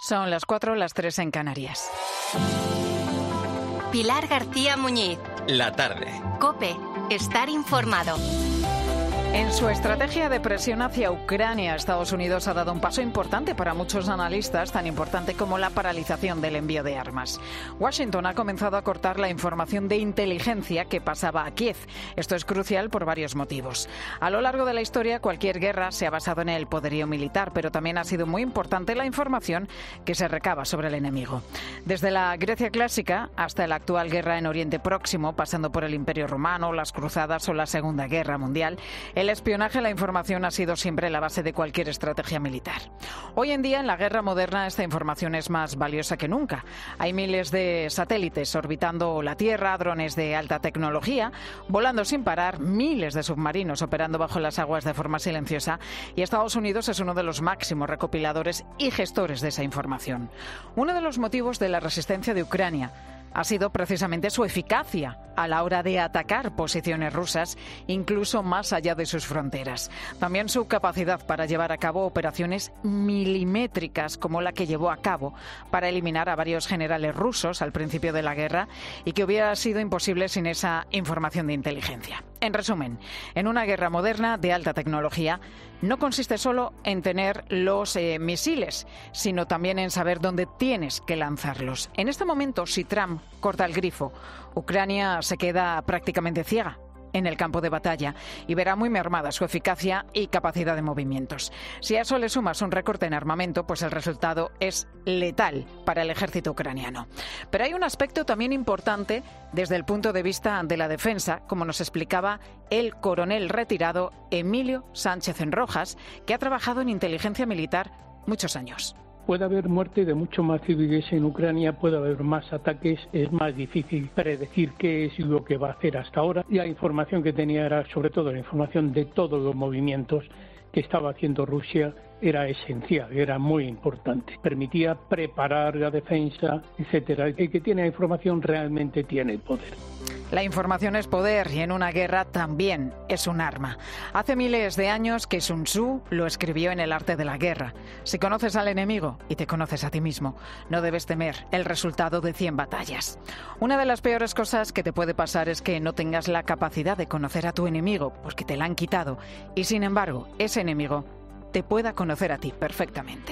Son las 4, las 3 en Canarias. Pilar García Muñiz. La tarde. COPE. Estar informado. En su estrategia de presión hacia Ucrania, Estados Unidos ha dado un paso importante para muchos analistas, tan importante como la paralización del envío de armas. Washington ha comenzado a cortar la información de inteligencia que pasaba a Kiev. Esto es crucial por varios motivos. A lo largo de la historia, cualquier guerra se ha basado en el poderío militar, pero también ha sido muy importante la información que se recaba sobre el enemigo. Desde la Grecia clásica hasta la actual guerra en Oriente Próximo, pasando por el Imperio Romano, las Cruzadas o la Segunda Guerra Mundial, el espionaje, la información ha sido siempre la base de cualquier estrategia militar. Hoy en día, en la guerra moderna, esta información es más valiosa que nunca. Hay miles de satélites orbitando la Tierra, drones de alta tecnología, volando sin parar, miles de submarinos operando bajo las aguas de forma silenciosa, y Estados Unidos es uno de los máximos recopiladores y gestores de esa información. Uno de los motivos de la resistencia de Ucrania ha sido precisamente su eficacia a la hora de atacar posiciones rusas, incluso más allá de sus fronteras. También su capacidad para llevar a cabo operaciones milimétricas, como la que llevó a cabo para eliminar a varios generales rusos al principio de la guerra y que hubiera sido imposible sin esa información de inteligencia. En resumen, en una guerra moderna de alta tecnología no consiste solo en tener los misiles, sino también en saber dónde tienes que lanzarlos. En este momento, si Trump corta el grifo, Ucrania se queda prácticamente ciega en el campo de batalla y verá muy mermada su eficacia y capacidad de movimientos. Si a eso le sumas un recorte en armamento, pues el resultado es letal para el ejército ucraniano. Pero hay un aspecto también importante desde el punto de vista de la defensa, como nos explicaba el coronel retirado Emilio Sánchez Enrojas, que ha trabajado en inteligencia militar muchos años. Puede haber muerte de muchos más civiles en Ucrania, puede haber más ataques, es más difícil predecir qué es lo que va a hacer hasta ahora. Y la información que tenía era sobre todo la información de todos los movimientos que estaba haciendo Rusia, era esencial, era muy importante. Permitía preparar la defensa, etcétera. El que tiene la información realmente tiene el poder. La información es poder y en una guerra también es un arma. Hace miles de años que Sun Tzu lo escribió en El arte de la guerra. Si conoces al enemigo y te conoces a ti mismo, no debes temer el resultado de 100 batallas. Una de las peores cosas que te puede pasar es que no tengas la capacidad de conocer a tu enemigo porque te la han quitado y, sin embargo, ese enemigo te pueda conocer a ti perfectamente.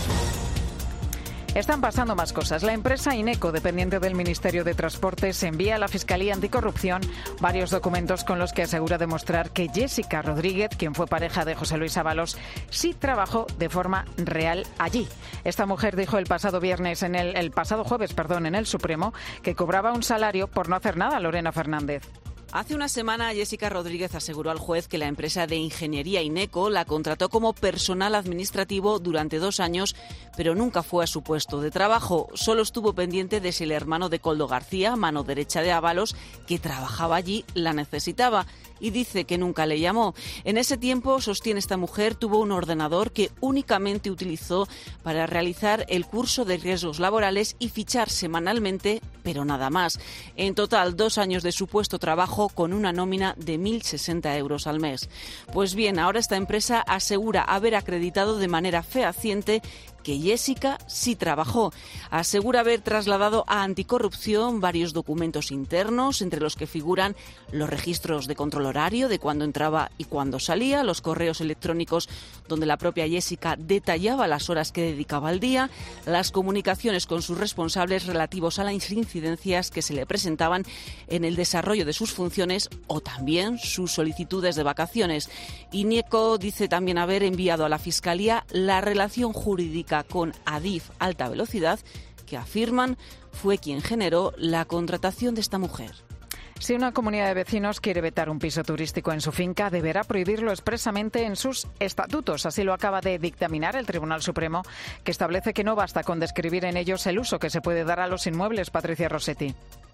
Están pasando más cosas. La empresa Ineco, dependiente del Ministerio de Transportes, envía a la Fiscalía Anticorrupción varios documentos con los que asegura demostrar que Jessica Rodríguez, quien fue pareja de José Luis Ábalos, sí trabajó de forma real allí. Esta mujer dijo el pasado jueves, en el Supremo, que cobraba un salario por no hacer nada, Lorena Fernández. Hace una semana, Jessica Rodríguez aseguró al juez que la empresa de ingeniería Ineco la contrató como personal administrativo durante 2 años, pero nunca fue a su puesto de trabajo. Solo estuvo pendiente de si el hermano de Koldo García, mano derecha de Ábalos, que trabajaba allí, la necesitaba. Y dice que nunca le llamó. En ese tiempo, sostiene esta mujer, tuvo un ordenador que únicamente utilizó para realizar el curso de riesgos laborales y fichar semanalmente, pero nada más. En total, 2 años de supuesto trabajo con una nómina de 1.060 euros al mes. Pues bien, ahora esta empresa asegura haber acreditado de manera fehaciente que Jessica sí trabajó. Asegura haber trasladado a Anticorrupción varios documentos internos, entre los que figuran los registros de control horario de cuándo entraba y cuándo salía, los correos electrónicos donde la propia Jessica detallaba las horas que dedicaba al día, las comunicaciones con sus responsables relativos a las incidencias que se le presentaban en el desarrollo de sus funciones o también sus solicitudes de vacaciones. Ineco dice también haber enviado a la Fiscalía la relación jurídica con Adif Alta Velocidad, que afirman fue quien generó la contratación de esta mujer. Si una comunidad de vecinos quiere vetar un piso turístico en su finca, deberá prohibirlo expresamente en sus estatutos. Así lo acaba de dictaminar el Tribunal Supremo, que establece que no basta con describir en ellos el uso que se puede dar a los inmuebles. Patricia Rossetti.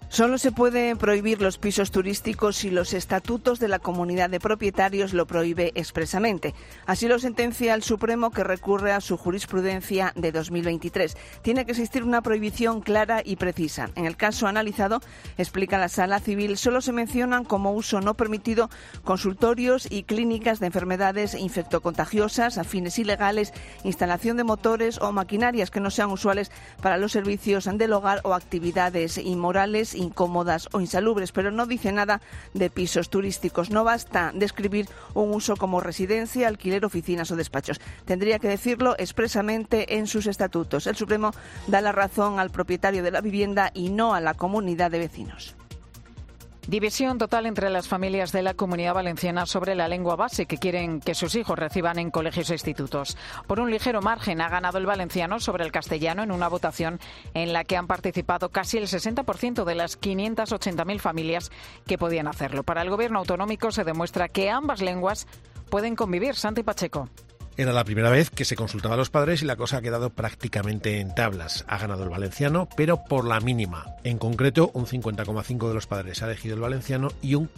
Solo se pueden prohibir los pisos turísticos si los estatutos de la comunidad de propietarios lo prohíbe expresamente. Así lo sentencia el Supremo, que recurre a su jurisprudencia de 2023. Tiene que existir una prohibición clara y precisa. En el caso analizado, explica la Sala Civil, solo se mencionan como uso no permitido consultorios y clínicas de enfermedades infectocontagiosas a fines ilegales, instalación de motores o maquinarias que no sean usuales para los servicios del hogar o actividades inmorales, incómodas o insalubres, pero no dice nada de pisos turísticos. No basta describir un uso como residencia, alquiler, oficinas o despachos. Tendría que decirlo expresamente en sus estatutos. El Supremo da la razón al propietario de la vivienda y no a la comunidad de vecinos. División total entre las familias de la Comunidad Valenciana sobre la lengua base que quieren que sus hijos reciban en colegios e institutos. Por un ligero margen ha ganado el valenciano sobre el castellano en una votación en la que han participado casi el 60% de las 580.000 familias que podían hacerlo. Para el Gobierno autonómico se demuestra que ambas lenguas pueden convivir. Santi Pacheco. Era la primera vez que se consultaba a los padres y la cosa ha quedado prácticamente en tablas. Ha ganado el valenciano, pero por la mínima. En concreto, un 50,5% de los padres ha elegido el valenciano y un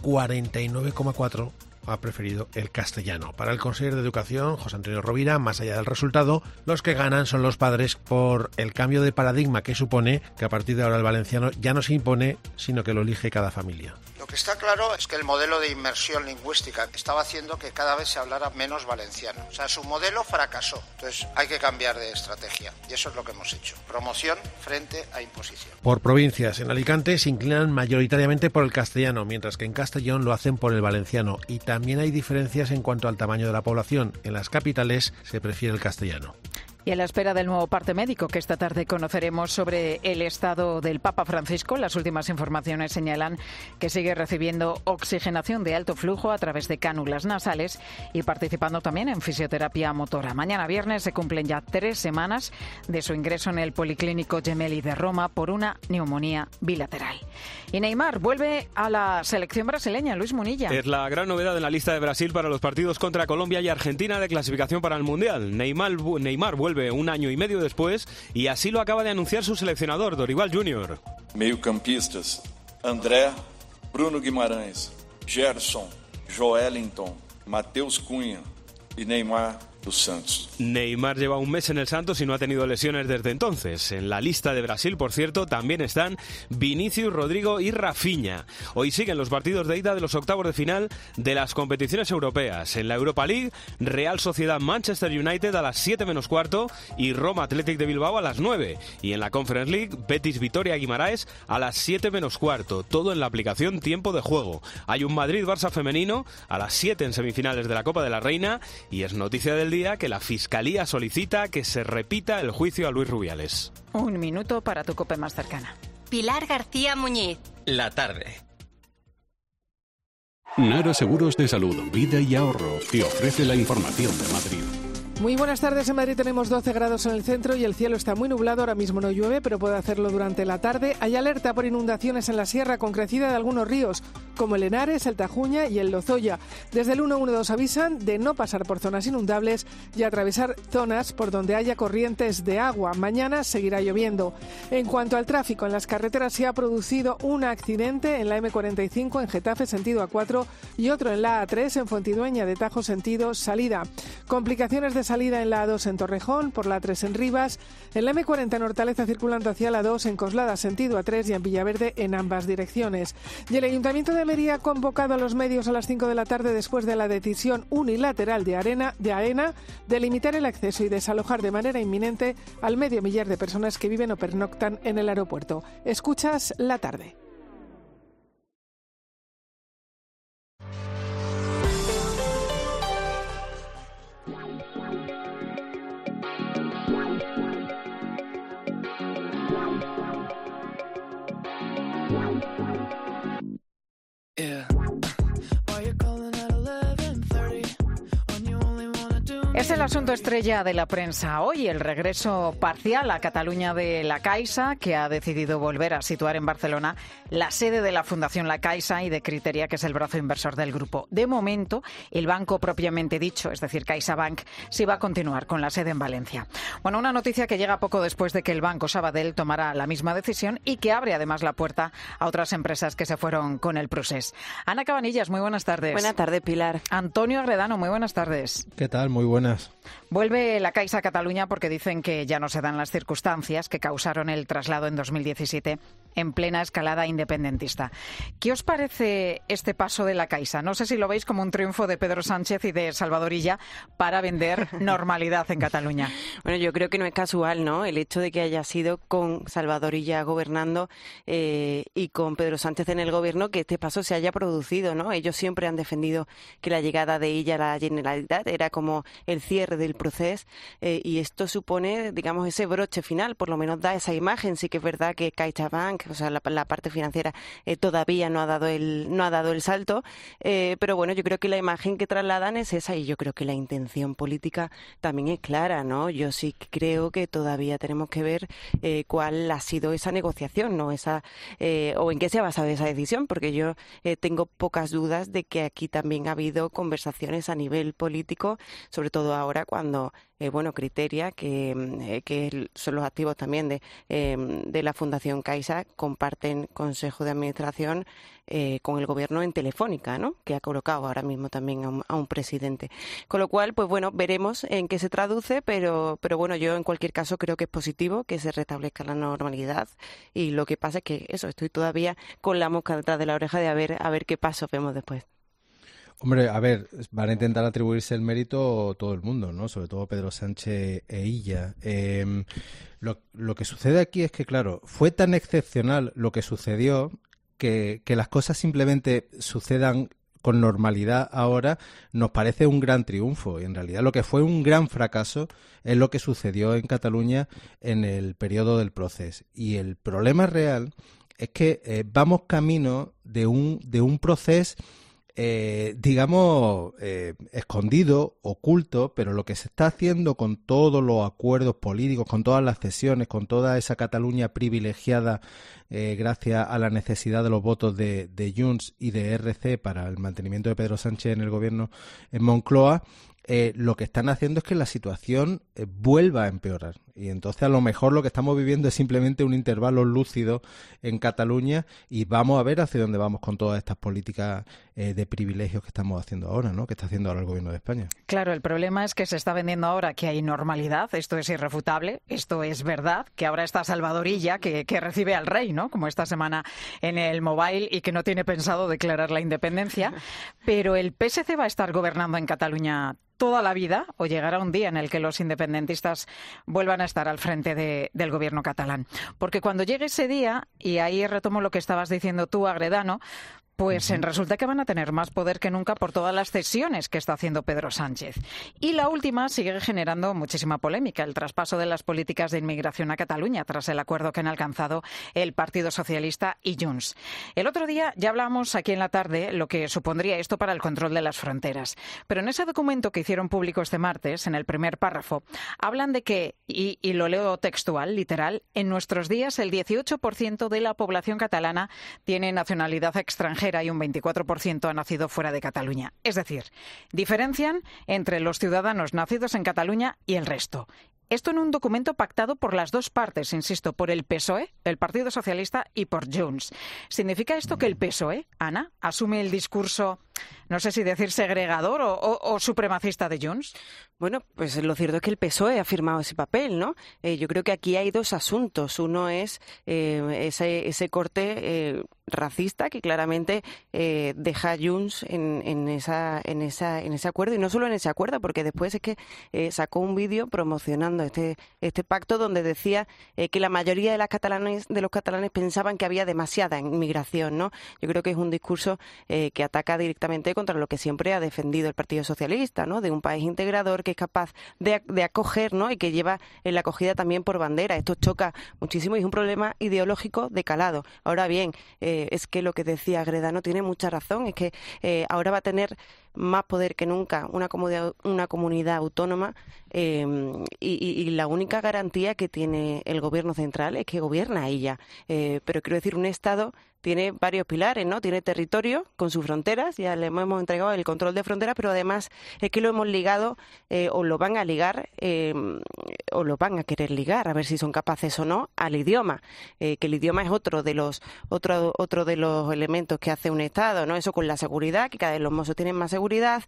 49,4% ha preferido el castellano. Para el consejero de Educación, José Antonio Rovira, más allá del resultado, los que ganan son los padres por el cambio de paradigma que supone que a partir de ahora el valenciano ya no se impone, sino que lo elige cada familia. Lo que está claro es que el modelo de inmersión lingüística estaba haciendo que cada vez se hablara menos valenciano. O sea, su modelo fracasó. Entonces hay que cambiar de estrategia y eso es lo que hemos hecho. Promoción frente a imposición. Por provincias, en Alicante se inclinan mayoritariamente por el castellano, mientras que en Castellón lo hacen por el valenciano. Y también hay diferencias en cuanto al tamaño de la población. En las capitales se prefiere el castellano. Y a la espera del nuevo parte médico que esta tarde conoceremos sobre el estado del Papa Francisco, las últimas informaciones señalan que sigue recibiendo oxigenación de alto flujo a través de cánulas nasales y participando también en fisioterapia motora. Mañana viernes se cumplen ya 3 semanas de su ingreso en el Policlínico Gemelli de Roma por una neumonía bilateral. Y Neymar vuelve a la selección brasileña. Luis Munilla. Es la gran novedad en la lista de Brasil para los partidos contra Colombia y Argentina de clasificación para el Mundial. Neymar vuelve un año y medio después y así lo acaba de anunciar su seleccionador, Dorival Júnior. Mediocampistas: André, Bruno Guimarães, Gerson, Joelinton, Matheus Cunha y Neymar dos Santos. Neymar lleva un mes en el Santos y no ha tenido lesiones desde entonces. En la lista de Brasil, por cierto, también están Vinícius, Rodrigo y Rafinha. Hoy siguen los partidos de ida de los octavos de final de las competiciones europeas. En la Europa League, Real Sociedad Manchester United a las 7 menos cuarto y Roma Athletic de Bilbao a las 9. Y en la Conference League, Betis Vitoria Guimaraes a las 7 menos cuarto. Todo en la aplicación Tiempo de Juego. Hay un Madrid-Barça femenino a las 7 en semifinales de la Copa de la Reina y es noticia del día que la Fiscalía solicita que se repita el juicio a Luis Rubiales. Un minuto para tu COPE más cercana. Pilar García Muñiz. La tarde. Nara Seguros de Salud, Vida y Ahorro te ofrece la información de Madrid. Muy buenas tardes. En Madrid tenemos 12 grados en el centro y el cielo está muy nublado. Ahora mismo no llueve, pero puede hacerlo durante la tarde. Hay alerta por inundaciones en la sierra con crecida de algunos ríos, como el Henares, el Tajuña y el Lozoya. Desde el 112 avisan de no pasar por zonas inundables y atravesar zonas por donde haya corrientes de agua. Mañana seguirá lloviendo. En cuanto al tráfico, en las carreteras se ha producido un accidente en la M45 en Getafe, sentido A4, y otro en la A3 en Fuentidueña de Tajo, sentido salida. Complicaciones de salida en la A2 en Torrejón, por la A3 en Rivas, en la M40 en Hortaleza circulando hacia la A2 en Coslada, sentido A3 y en Villaverde en ambas direcciones. Y el Ayuntamiento de Almería ha convocado a los medios a las 5 de la tarde después de la decisión unilateral de AENA de limitar el acceso y desalojar de manera inminente al 500.000 de personas que viven o pernoctan en el aeropuerto. Escuchas La Tarde. Yeah. Why you calling at 11:30 when you only wanna do Es el asunto estrella de la prensa hoy, el regreso parcial a Cataluña de La Caixa, que ha decidido volver a situar en Barcelona la sede de la Fundación La Caixa y de Criteria, que es el brazo inversor del grupo. De momento, el banco propiamente dicho, es decir, CaixaBank, sí va a continuar con la sede en Valencia. Bueno, una noticia que llega poco después de que el Banco Sabadell tomara la misma decisión y que abre además la puerta a otras empresas que se fueron con el procés. Ana Cabanillas, muy buenas tardes. Buenas tardes, Pilar. Antonio Agredano, muy buenas tardes. ¿Qué tal? Muy buenas. Vuelve la Caixa a Cataluña porque dicen que ya no se dan las circunstancias que causaron el traslado en 2017 en plena escalada independentista. ¿Qué os parece este paso de la Caixa? No sé si lo veis como un triunfo de Pedro Sánchez y de Salvador Illa para vender normalidad en Cataluña. Bueno, yo creo que no es casual, ¿no? El hecho de que haya sido con Salvador Illa gobernando y con Pedro Sánchez en el gobierno que este paso se haya producido, ¿no? Ellos siempre han defendido que la llegada de Illa a la Generalitat era como el cierre del proceso y esto supone, digamos, ese broche final, por lo menos da esa imagen. Sí que es verdad que CaixaBank, o sea, la parte financiera todavía no ha dado el salto, pero bueno, yo creo que la imagen que trasladan es esa y yo creo que la intención política también es clara, ¿no? Yo sí creo que todavía tenemos que ver cuál ha sido esa negociación, ¿no? O en qué se ha basado esa decisión, porque yo tengo pocas dudas de que aquí también ha habido conversaciones a nivel político, sobre todo ahora cuando Criteria, que son los activos también de la Fundación Caixa, comparten consejo de administración con el gobierno en Telefónica, ¿no? Que ha colocado ahora mismo también a un presidente. Con lo cual, pues bueno, veremos en qué se traduce, pero bueno, yo en cualquier caso creo que es positivo que se restablezca la normalidad y lo que pasa es que estoy todavía con la mosca detrás de la oreja de a ver qué paso vemos después. Hombre, a ver, van a intentar atribuirse el mérito todo el mundo, ¿no? Sobre todo Pedro Sánchez e Illa. Lo que sucede aquí es que, claro, fue tan excepcional lo que sucedió que las cosas simplemente sucedan con normalidad ahora nos parece un gran triunfo. Y en realidad lo que fue un gran fracaso es lo que sucedió en Cataluña en el periodo del proceso. Y el problema real es que vamos camino de un proceso escondido, oculto, pero lo que se está haciendo con todos los acuerdos políticos, con todas las cesiones, con toda esa Cataluña privilegiada gracias a la necesidad de los votos de Junts y de RC para el mantenimiento de Pedro Sánchez en el gobierno en Moncloa, lo que están haciendo es que la situación vuelva a empeorar. Y entonces a lo mejor lo que estamos viviendo es simplemente un intervalo lúcido en Cataluña y vamos a ver hacia dónde vamos con todas estas políticas de privilegios que estamos haciendo ahora, ¿no? Que está haciendo ahora el gobierno de España. Claro, el problema es que se está vendiendo ahora que hay normalidad, esto es irrefutable, esto es verdad, que ahora está Salvador Illa, que recibe al rey, ¿no? Como esta semana en el Mobile y que no tiene pensado declarar la independencia, pero el PSC va a estar gobernando en Cataluña toda la vida o llegará un día en el que los independentistas vuelvan a estar al frente del gobierno catalán. Porque cuando llegue ese día, y ahí retomo lo que estabas diciendo tú, Agredano, pues resulta que van a tener más poder que nunca por todas las cesiones que está haciendo Pedro Sánchez. Y la última sigue generando muchísima polémica, el traspaso de las políticas de inmigración a Cataluña tras el acuerdo que han alcanzado el Partido Socialista y Junts. El otro día ya hablamos aquí en la tarde lo que supondría esto para el control de las fronteras. Pero en ese documento que hicieron público este martes, en el primer párrafo, hablan de que, y lo leo textual, literal, en nuestros días el 18% de la población catalana tiene nacionalidad extranjera y un 24% ha nacido fuera de Cataluña. Es decir, diferencian entre los ciudadanos nacidos en Cataluña y el resto. Esto en un documento pactado por las dos partes, insisto, por el PSOE, el Partido Socialista, y por Junts. ¿Significa esto que el PSOE, Ana, asume el discurso, no sé si decir segregador o supremacista de Junts? Bueno, pues lo cierto es que el PSOE ha firmado ese papel, ¿no? Yo creo que aquí hay dos asuntos. Uno es ese corte racista que claramente deja a Junts en ese acuerdo, y no solo en ese acuerdo, porque después es que sacó un vídeo promocionando este pacto donde decía que la mayoría de los catalanes pensaban que había demasiada inmigración, ¿no? Yo creo que es un discurso que ataca directamente contra lo que siempre ha defendido el Partido Socialista, ¿no? De un país integrador que es capaz de acoger, ¿no? Y que lleva la acogida también por bandera. Esto choca muchísimo y es un problema ideológico de calado. Ahora bien, es que lo que decía Agredano tiene mucha razón, es que ahora va a tener más poder que nunca una comunidad autónoma y la única garantía que tiene el gobierno central es que gobierna ella. Pero quiero decir, un Estado tiene varios pilares, ¿no? Tiene territorio con sus fronteras, ya le hemos entregado el control de fronteras, pero además es que lo hemos ligado o lo van a ligar o lo van a querer ligar, a ver si son capaces o no, al idioma, que el idioma es otro de los elementos que hace un Estado, ¿no? Eso con la seguridad, que cada vez los mozos tienen más seguridad,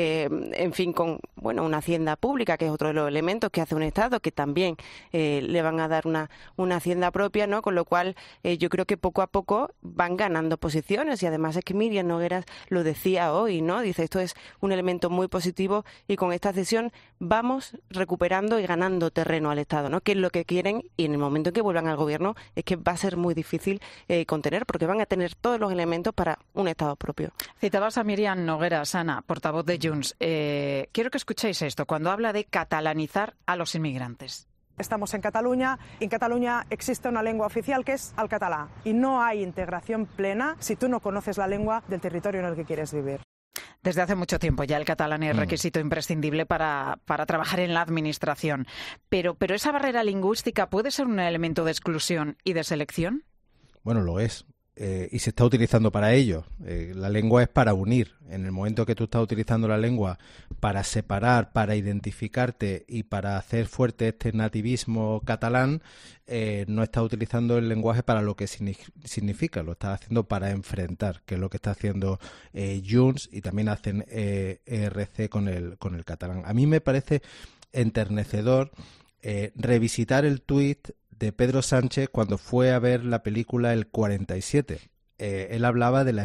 en fin, con una hacienda pública, que es otro de los elementos que hace un Estado, que también le van a dar una hacienda propia, ¿no? Con lo cual yo creo que poco a poco van ganando posiciones, y además es que Míriam Nogueras lo decía hoy, ¿no? Dice, esto es un elemento muy positivo y con esta cesión vamos recuperando y ganando terreno al Estado, ¿no? Que es lo que quieren, y en el momento en que vuelvan al gobierno es que va a ser muy difícil contener, porque van a tener todos los elementos para un Estado propio. Citabas a Míriam Nogueras, Ana, portavoz de Junts. Quiero que escuchéis esto, cuando habla de catalanizar a los inmigrantes. Estamos en Cataluña y en Cataluña existe una lengua oficial que es el català y no hay integración plena si tú no conoces la lengua del territorio en el que quieres vivir. Desde hace mucho tiempo ya el catalán es requisito imprescindible para trabajar en la administración. Pero esa barrera lingüística puede ser un elemento de exclusión y de selección. Bueno, lo es. Y se está utilizando para ello. La lengua es para unir. En el momento que tú estás utilizando la lengua para separar, para identificarte y para hacer fuerte este nativismo catalán, no estás utilizando el lenguaje para lo que significa, lo estás haciendo para enfrentar, que es lo que está haciendo Junts, y también hacen ERC con el catalán. A mí me parece enternecedor revisitar el tuit de Pedro Sánchez cuando fue a ver la película El 47. Él hablaba de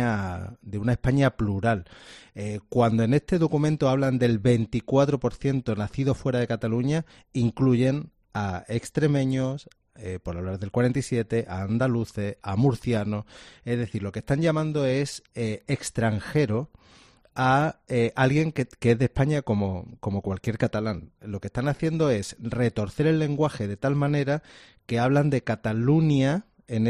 una España plural. Cuando en este documento hablan del 24% nacidos fuera de Cataluña, incluyen a extremeños, por hablar del 47, a andaluces, a murcianos. Es decir, lo que están llamando es extranjero a alguien que es de España como cualquier catalán. Lo que están haciendo es retorcer el lenguaje de tal manera que hablan de Cataluña en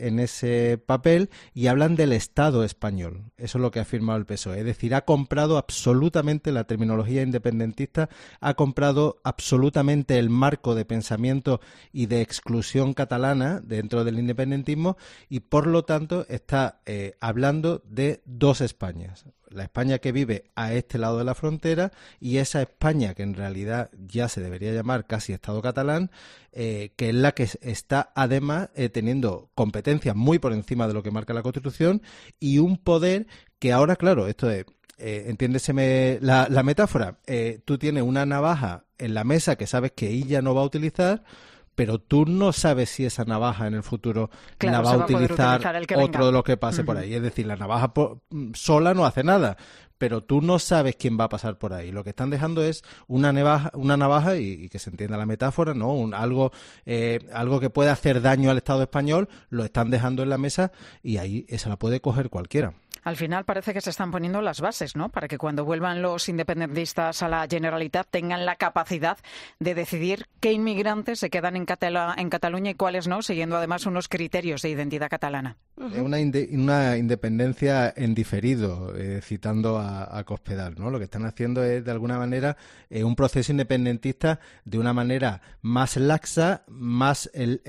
ese papel y hablan del Estado español. Eso es lo que ha firmado el PSOE. Es decir, ha comprado absolutamente la terminología independentista, ha comprado absolutamente el marco de pensamiento y de exclusión catalana dentro del independentismo, y por lo tanto está hablando de dos Españas. La España que vive a este lado de la frontera y esa España que en realidad ya se debería llamar casi Estado catalán, que es la que está además teniendo competencias muy por encima de lo que marca la Constitución y un poder que ahora, claro, esto es, entiéndeseme la metáfora, tú tienes una navaja en la mesa que sabes que ella no va a utilizar, pero tú no sabes si esa navaja en el futuro la va a utilizar otro de los que pase por ahí. Es decir, la navaja sola no hace nada, pero tú no sabes quién va a pasar por ahí. Lo que están dejando es una navaja y que se entienda la metáfora, ¿no? Algo que puede hacer daño al Estado español, lo están dejando en la mesa y ahí esa la puede coger cualquiera. Al final parece que se están poniendo las bases, ¿no?, para que cuando vuelvan los independentistas a la Generalitat tengan la capacidad de decidir qué inmigrantes se quedan en Cataluña y cuáles no, siguiendo además unos criterios de identidad catalana. Una independencia en diferido, citando a Cospedal, ¿no? Lo que están haciendo es, de alguna manera, un proceso independentista de una manera más laxa, más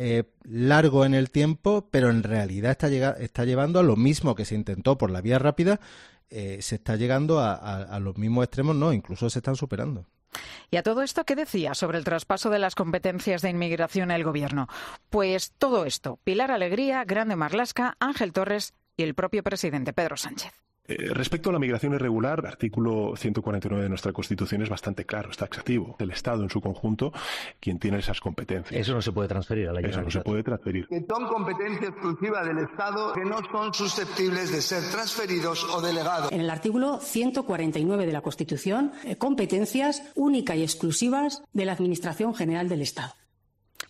largo en el tiempo, pero en realidad está llevando a lo mismo que se intentó por la vía rápida, se está llegando a los mismos extremos, no, incluso se están superando. ¿Y a todo esto qué decía sobre el traspaso de las competencias de inmigración al Gobierno? Pues todo esto, Pilar Alegría, Grande Marlaska, Ángel Torres y el propio presidente Pedro Sánchez. Respecto a la migración irregular, el artículo 149 de nuestra Constitución es bastante claro, está taxativo. El Estado en su conjunto quien tiene esas competencias. Eso no se puede transferir a la Generalitat. Eso no se puede transferir. Que son competencia exclusiva del Estado, que no son susceptibles de ser transferidos o delegados. En el artículo 149 de la Constitución, competencias únicas y exclusivas de la Administración General del Estado.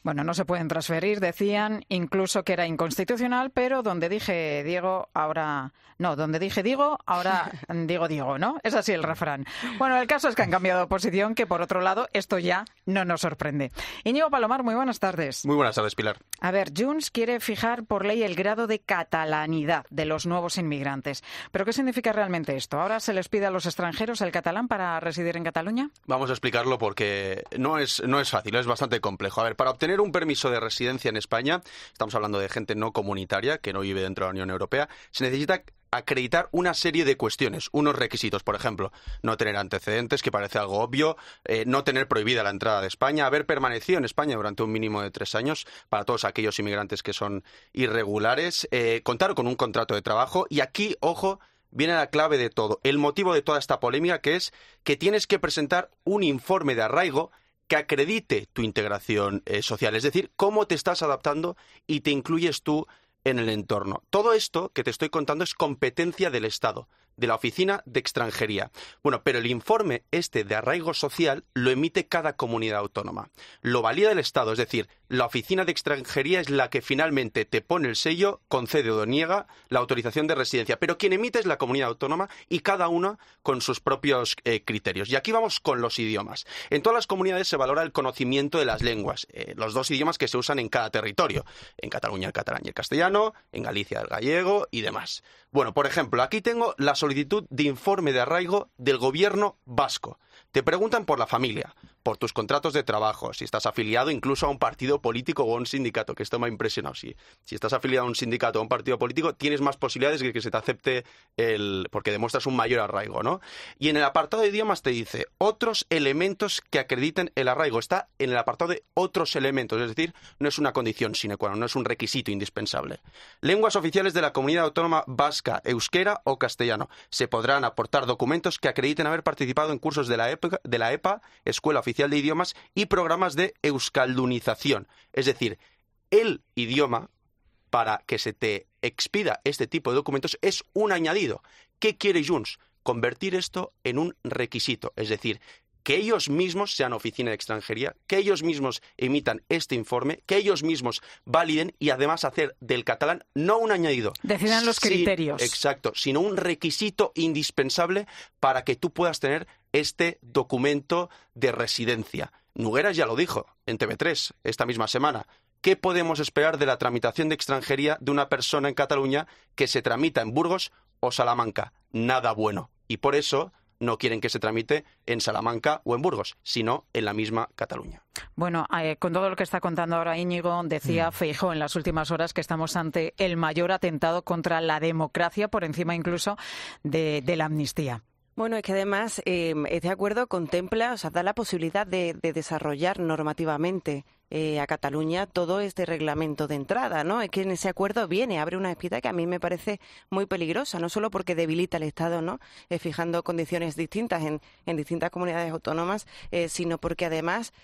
Bueno, no se pueden transferir, decían, incluso que era inconstitucional, pero donde dije Diego, ahora... No, donde dije Diego, ahora digo Diego, ¿no? Es así el refrán. Bueno, el caso es que han cambiado de posición, que por otro lado, esto ya no nos sorprende. Íñigo Palomar, muy buenas tardes. Muy buenas tardes, Pilar. A ver, Junts quiere fijar por ley el grado de catalanidad de los nuevos inmigrantes. ¿Pero qué significa realmente esto? ¿Ahora se les pide a los extranjeros el catalán para residir en Cataluña? Vamos a explicarlo porque no es fácil, es bastante complejo. A ver, para obtener un permiso de residencia en España, estamos hablando de gente no comunitaria, que no vive dentro de la Unión Europea, se necesita acreditar una serie de cuestiones, unos requisitos, por ejemplo, no tener antecedentes, que parece algo obvio, no tener prohibida la entrada de España, haber permanecido en España durante un mínimo de 3 años para todos aquellos inmigrantes que son irregulares, contar con un contrato de trabajo y aquí, ojo, viene la clave de todo, el motivo de toda esta polémica, que es que tienes que presentar un informe de arraigo que acredite tu integración social, es decir, cómo te estás adaptando y te incluyes tú en el entorno. Todo esto que te estoy contando es competencia del Estado, de la Oficina de Extranjería. Bueno, pero el informe este de arraigo social lo emite cada comunidad autónoma. Lo valida el Estado, es decir, la Oficina de Extranjería es la que finalmente te pone el sello, concede o niega la autorización de residencia, pero quien emite es la comunidad autónoma y cada una con sus propios criterios. Y aquí vamos con los idiomas. En todas las comunidades se valora el conocimiento de las lenguas, los 2 idiomas que se usan en cada territorio. En Cataluña el catalán y el castellano, en Galicia el gallego y demás. Bueno, por ejemplo, aquí tengo la solicitud de informe de arraigo del gobierno vasco. Te preguntan por la familia, por tus contratos de trabajo, si estás afiliado incluso a un partido político o a un sindicato, que esto me ha impresionado. Si estás afiliado a un sindicato o a un partido político, tienes más posibilidades de que se te acepte porque demuestras un mayor arraigo, ¿no? Y en el apartado de idiomas te dice otros elementos que acrediten el arraigo. Está en el apartado de otros elementos, es decir, no es una condición sine qua non, no es un requisito indispensable. Lenguas oficiales de la comunidad autónoma vasca, euskera o castellano. Se podrán aportar documentos que acrediten haber participado en cursos de la EPA, Escuela Oficial de Idiomas, y programas de euskaldunización. Es decir, el idioma, para que se te expida este tipo de documentos, es un añadido. ¿Qué quiere Junts? Convertir esto en un requisito. Es decir, que ellos mismos sean Oficina de Extranjería, que ellos mismos emitan este informe, que ellos mismos validen y además hacer del catalán no un añadido. Decidan los criterios. Exacto, sino un requisito indispensable para que tú puedas tener este documento de residencia. Nogueras ya lo dijo en TV3 esta misma semana. ¿Qué podemos esperar de la tramitación de extranjería de una persona en Cataluña que se tramita en Burgos o Salamanca? Nada bueno. Y por eso no quieren que se tramite en Salamanca o en Burgos, sino en la misma Cataluña. Bueno, con todo lo que está contando ahora Íñigo, decía Feijóo en las últimas horas que estamos ante el mayor atentado contra la democracia, por encima incluso de la amnistía. Bueno, es que además este acuerdo contempla, o sea, da la posibilidad de desarrollar normativamente a Cataluña todo este reglamento de entrada, ¿no? Es que en ese acuerdo abre una espita que a mí me parece muy peligrosa, no solo porque debilita al Estado, ¿no? Fijando condiciones distintas en distintas comunidades autónomas, sino porque además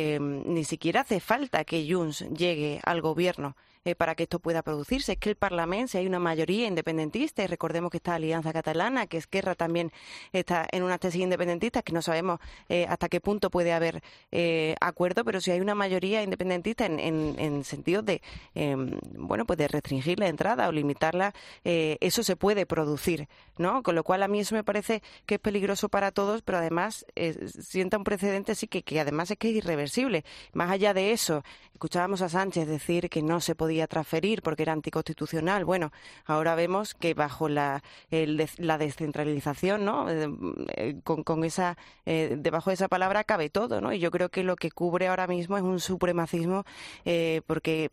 ni siquiera hace falta que Junts llegue al gobierno para que esto pueda producirse. Es que el Parlamento, si hay una mayoría independentista, y recordemos que esta Alianza Catalana, que Esquerra también está en unas tesis independentistas, que no sabemos hasta qué punto puede haber acuerdo, pero si hay una mayoría independentista en sentido de pues de restringir la entrada o limitarla, eso se puede producir, ¿no? Con lo cual a mí eso me parece que es peligroso para todos, pero además sienta un precedente sí que además es que es irreversible. Más allá de eso, escuchábamos a Sánchez decir que no se podía transferir porque era anticonstitucional. Bueno, ahora vemos que bajo la descentralización, ¿no? Con esa debajo de esa palabra cabe todo, ¿no? Y yo creo que lo que cubre ahora mismo es un supremacismo porque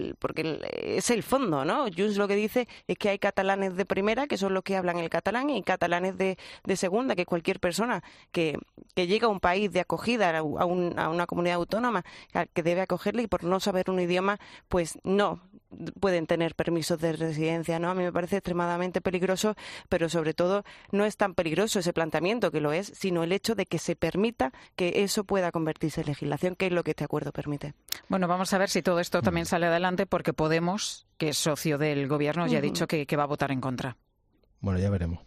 es el fondo, ¿no? Junts lo que dice es que hay catalanes de primera, que son los que hablan el catalán, y catalanes de segunda, que cualquier persona que llega a un país de acogida, a una comunidad autónoma que debe acogerle, y por no saber un idioma, pues no pueden tener permisos de residencia, ¿no? A mí me parece extremadamente peligroso, pero sobre todo no es tan peligroso ese planteamiento, que lo es, sino el hecho de que se permita que eso pueda convertirse en legislación, que es lo que este acuerdo permite. Bueno, vamos a ver si todo esto también sale adelante, porque Podemos, que es socio del gobierno, ya ha dicho que va a votar en contra. Bueno, ya veremos.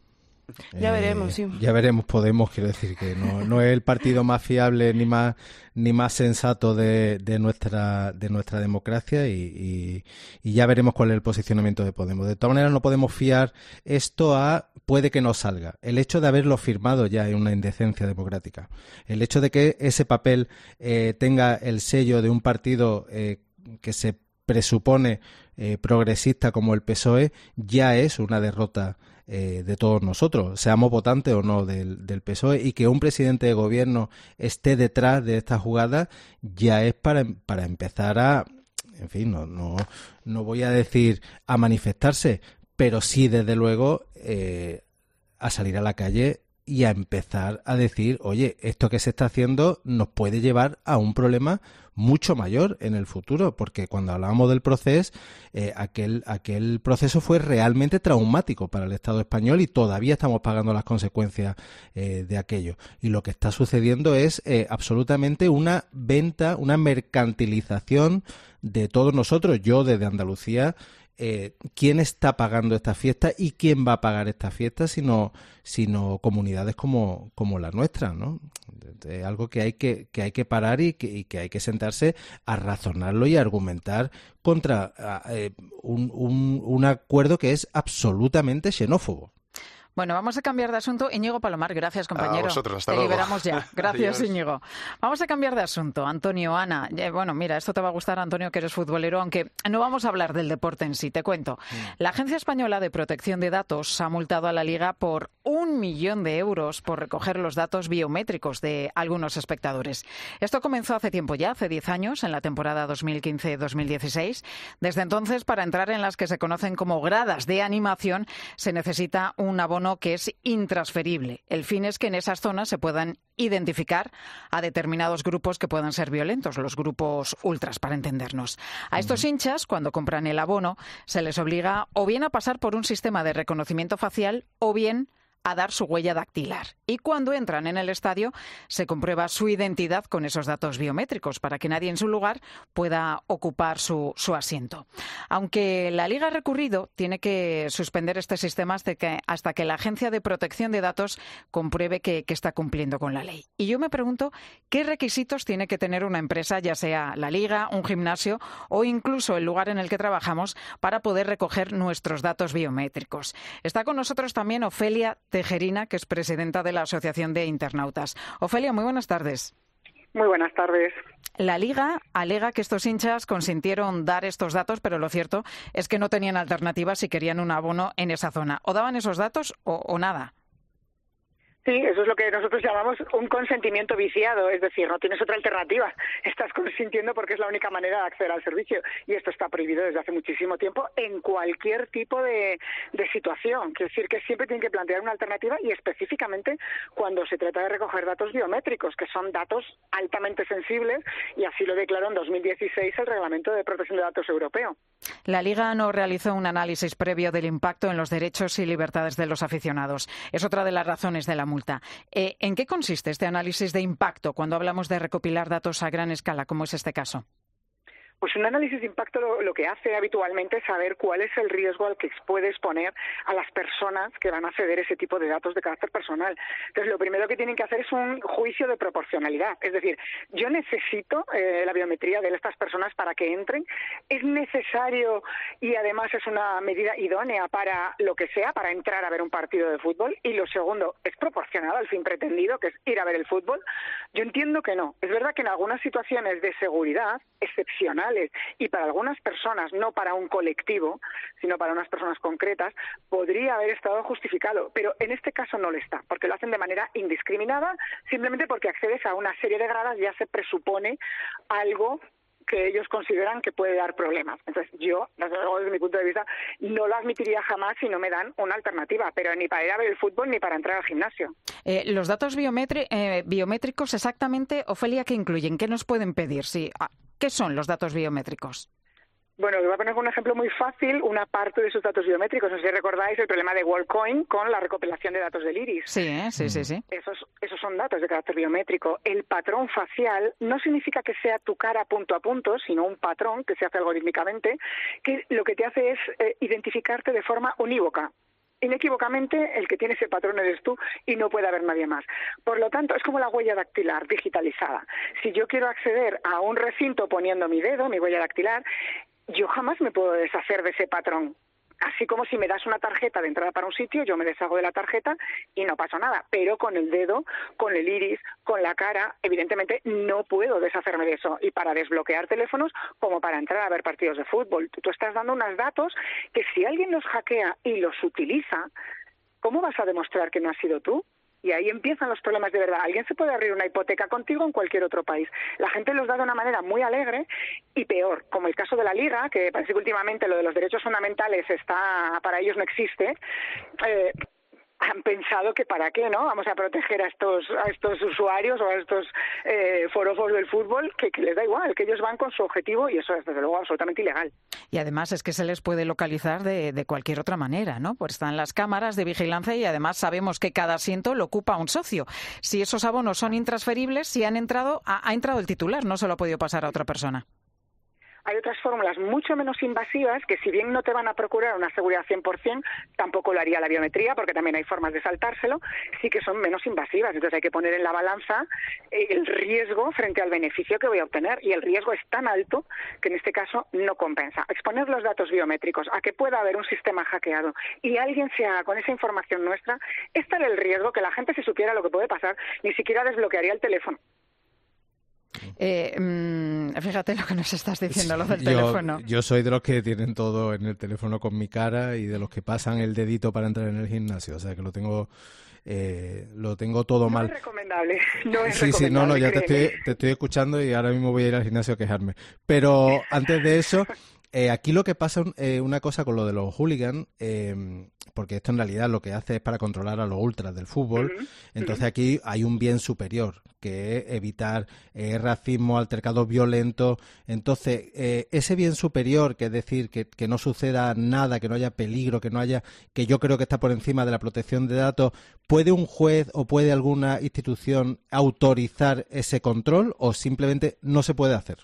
Ya veremos, sí. Ya veremos, Podemos, quiero decir que no es el partido más fiable ni más sensato de nuestra democracia y ya veremos cuál es el posicionamiento de Podemos. De todas maneras, no podemos fiar esto a puede que no salga. El hecho de haberlo firmado ya es una indecencia democrática. El hecho de que ese papel tenga el sello de un partido que se presupone progresista como el PSOE ya es una derrota de todos nosotros, seamos votantes o no del PSOE, y que un presidente de gobierno esté detrás de esta jugada ya es para empezar a, en fin, no voy a decir a manifestarse, pero sí desde luego a salir a la calle y a empezar a decir, oye, esto que se está haciendo nos puede llevar a un problema mucho mayor en el futuro, porque cuando hablábamos del proceso, aquel proceso fue realmente traumático para el Estado español y todavía estamos pagando las consecuencias de aquello. Y lo que está sucediendo es absolutamente una venta, una mercantilización de todos nosotros. Yo desde Andalucía, ¿quién está pagando esta fiesta y quién va a pagar esta fiesta sino comunidades como la nuestra, ¿no? Es algo que hay que parar y que hay que sentarse a razonarlo y a argumentar contra un acuerdo que es absolutamente xenófobo. Bueno, vamos a cambiar de asunto. Íñigo Palomar, gracias, compañero. A vosotros, hasta Te luego. liberamos ya. Gracias, Adiós. Íñigo. Vamos a cambiar de asunto. Antonio, Ana. Bueno, mira, esto te va a gustar, Antonio, que eres futbolero, aunque no vamos a hablar del deporte en sí. Te cuento. La Agencia Española de Protección de Datos ha multado a la Liga por 1 millón de euros por recoger los datos biométricos de algunos espectadores. Esto comenzó hace tiempo ya, hace 10 años, en la temporada 2015-2016. Desde entonces, para entrar en las que se conocen como gradas de animación, se necesita un abono que es intransferible. El fin es que en esas zonas se puedan identificar a determinados grupos que puedan ser violentos, los grupos ultras, para entendernos. A estos hinchas, cuando compran el abono, se les obliga o bien a pasar por un sistema de reconocimiento facial o bien a dar su huella dactilar. Y cuando entran en el estadio, se comprueba su identidad con esos datos biométricos para que nadie en su lugar pueda ocupar su asiento. Aunque la Liga ha recurrido, tiene que suspender este sistema hasta que la Agencia de Protección de Datos compruebe que está cumpliendo con la ley. Y yo me pregunto qué requisitos tiene que tener una empresa, ya sea la Liga, un gimnasio o incluso el lugar en el que trabajamos, para poder recoger nuestros datos biométricos. Está con nosotros también Ofelia Tejerina, que es presidenta de la Asociación de Internautas. Ofelia, muy buenas tardes. Muy buenas tardes. La Liga alega que estos hinchas consintieron dar estos datos, pero lo cierto es que no tenían alternativa si querían un abono en esa zona. O daban esos datos o nada. Sí, eso es lo que nosotros llamamos un consentimiento viciado, es decir, no tienes otra alternativa, estás consintiendo porque es la única manera de acceder al servicio y esto está prohibido desde hace muchísimo tiempo en cualquier tipo de situación, es decir, que siempre tienen que plantear una alternativa y específicamente cuando se trata de recoger datos biométricos, que son datos altamente sensibles y así lo declaró en 2016 el Reglamento de Protección de Datos Europeo. La Liga no realizó un análisis previo del impacto en los derechos y libertades de los aficionados. Es otra de las razones de la multa. ¿En qué consiste este análisis de impacto cuando hablamos de recopilar datos a gran escala, como es este caso? Pues un análisis de impacto lo que hace habitualmente es saber cuál es el riesgo al que puede exponer a las personas que van a ceder ese tipo de datos de carácter personal. Entonces, lo primero que tienen que hacer es un juicio de proporcionalidad. Es decir, yo necesito la biometría de estas personas para que entren. Es necesario y además es una medida idónea para lo que sea, para entrar a ver un partido de fútbol. Y lo segundo, ¿es proporcionado al fin pretendido, que es ir a ver el fútbol? Yo entiendo que no. Es verdad que en algunas situaciones de seguridad excepcionales y para algunas personas, no para un colectivo, sino para unas personas concretas, podría haber estado justificado, pero en este caso no lo está, porque lo hacen de manera indiscriminada, simplemente porque accedes a una serie de gradas, ya se presupone algo que ellos consideran que puede dar problemas. Entonces, yo, desde mi punto de vista, no lo admitiría jamás si no me dan una alternativa, pero ni para ir a ver el fútbol ni para entrar al gimnasio. Los datos biométricos, exactamente, Ofelia, ¿qué incluyen? ¿Qué nos pueden pedir? Sí. ¿Qué son los datos biométricos? Bueno, voy a poner un ejemplo muy fácil, una parte de esos datos biométricos. No sé si recordáis el problema de WorldCoin con la recopilación de datos del iris. Sí. Esos son datos de carácter biométrico. El patrón facial no significa que sea tu cara punto a punto, sino un patrón que se hace algorítmicamente, que lo que te hace es identificarte de forma unívoca. inequívocamente el que tiene ese patrón eres tú y no puede haber nadie más. Por lo tanto, es como la huella dactilar digitalizada. Si yo quiero acceder a un recinto poniendo mi dedo, mi huella dactilar, yo jamás me puedo deshacer de ese patrón. Así como si me das una tarjeta de entrada para un sitio, yo me deshago de la tarjeta y no pasa nada. Pero con el dedo, con el iris, con la cara, evidentemente no puedo deshacerme de eso. Y para desbloquear teléfonos, como para entrar a ver partidos de fútbol, tú estás dando unos datos que si alguien los hackea y los utiliza, ¿cómo vas a demostrar que no has sido tú? Y ahí empiezan los problemas de verdad. Alguien se puede abrir una hipoteca contigo en cualquier otro país. La gente los da de una manera muy alegre y peor, como el caso de la Liga, que parece que últimamente lo de los derechos fundamentales para ellos no existe. Han pensado que para qué, ¿no? Vamos a proteger a estos usuarios o a estos forofos del fútbol, que les da igual, que ellos van con su objetivo y eso es desde luego absolutamente ilegal. Y además es que se les puede localizar de cualquier otra manera, ¿no? Pues están las cámaras de vigilancia y además sabemos que cada asiento lo ocupa un socio. Si esos abonos son intransferibles, si ha entrado el titular, no se lo ha podido pasar a otra persona. Hay otras fórmulas mucho menos invasivas que si bien no te van a procurar una seguridad 100%, tampoco lo haría la biometría, porque también hay formas de saltárselo, sí que son menos invasivas. Entonces hay que poner en la balanza el riesgo frente al beneficio que voy a obtener, y el riesgo es tan alto que en este caso no compensa. Exponer los datos biométricos a que pueda haber un sistema hackeado y alguien se haga con esa información nuestra, es tal el riesgo que la gente, si supiera lo que puede pasar, ni siquiera desbloquearía el teléfono. Fíjate lo que nos estás diciendo, lo del teléfono. Yo soy de los que tienen todo en el teléfono con mi cara y de los que pasan el dedito para entrar en el gimnasio, o sea que lo tengo todo mal. No es recomendable. No es sí, recomendable, ya te estoy escuchando y ahora mismo voy a ir al gimnasio a quejarme. Pero antes de eso, aquí lo que pasa una cosa con lo de los hooligans, porque esto en realidad lo que hace es para controlar a los ultras del fútbol. Entonces aquí hay un bien superior, que es evitar racismo, altercados violentos. Entonces, ese bien superior, que es decir, que no suceda nada, que no haya peligro, que yo creo que está por encima de la protección de datos, ¿puede un juez o puede alguna institución autorizar ese control o simplemente no se puede hacer?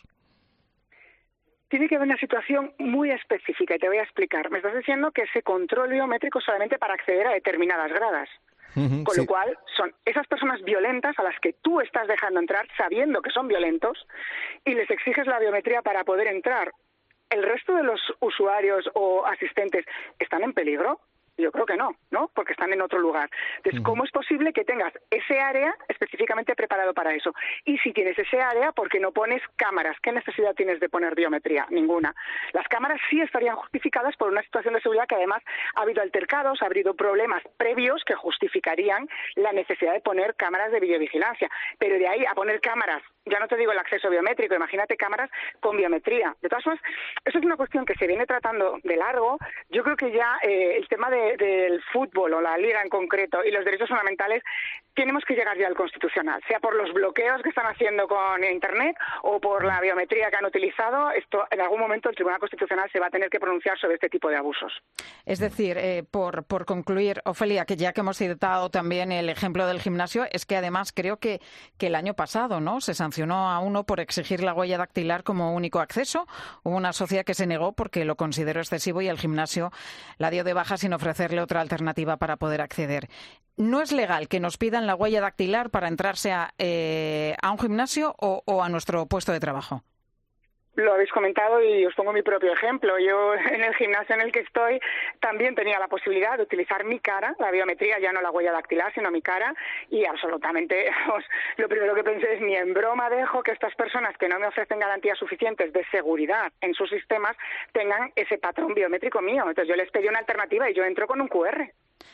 Tiene que haber una situación muy específica y te voy a explicar. Me estás diciendo que ese control biométrico solamente para acceder a determinadas gradas. Con lo cual, son esas personas violentas a las que tú estás dejando entrar sabiendo que son violentos y les exiges la biometría para poder entrar. ¿El resto de los usuarios o asistentes están en peligro? Yo creo que no, porque están en otro lugar. Entonces, ¿cómo es posible que tengas ese área específicamente preparado para eso? Y si tienes ese área, ¿por qué no pones cámaras? ¿Qué necesidad tienes de poner biometría? Ninguna. Las cámaras sí estarían justificadas por una situación de seguridad que además ha habido altercados, ha habido problemas previos que justificarían la necesidad de poner cámaras de videovigilancia. Pero de ahí a poner cámaras, ya no te digo el acceso biométrico, imagínate cámaras con biometría. De todas formas, eso es una cuestión que se viene tratando de largo. Yo creo que ya el tema del fútbol o la liga en concreto y los derechos fundamentales tenemos que llegar ya al constitucional, sea por los bloqueos que están haciendo con Internet o por la biometría que han utilizado. Esto en algún momento el Tribunal Constitucional se va a tener que pronunciar sobre este tipo de abusos. Es decir, por concluir, Ofelia, que ya que hemos citado también el ejemplo del gimnasio, es que además creo que el año pasado, ¿no?, se sancionó a uno por exigir la huella dactilar como único acceso. Hubo una sociedad que se negó porque lo consideró excesivo y el gimnasio la dio de baja sin ofrecerle otra alternativa para poder acceder. ¿No es legal que nos pidan la huella dactilar para entrarse a un gimnasio o a nuestro puesto de trabajo? Lo habéis comentado y os pongo mi propio ejemplo. Yo en el gimnasio en el que estoy también tenía la posibilidad de utilizar mi cara, la biometría, ya no la huella dactilar, sino mi cara, y absolutamente lo primero que pensé es ni en broma dejo que estas personas que no me ofrecen garantías suficientes de seguridad en sus sistemas tengan ese patrón biométrico mío. Entonces yo les pedí una alternativa y yo entro con un QR.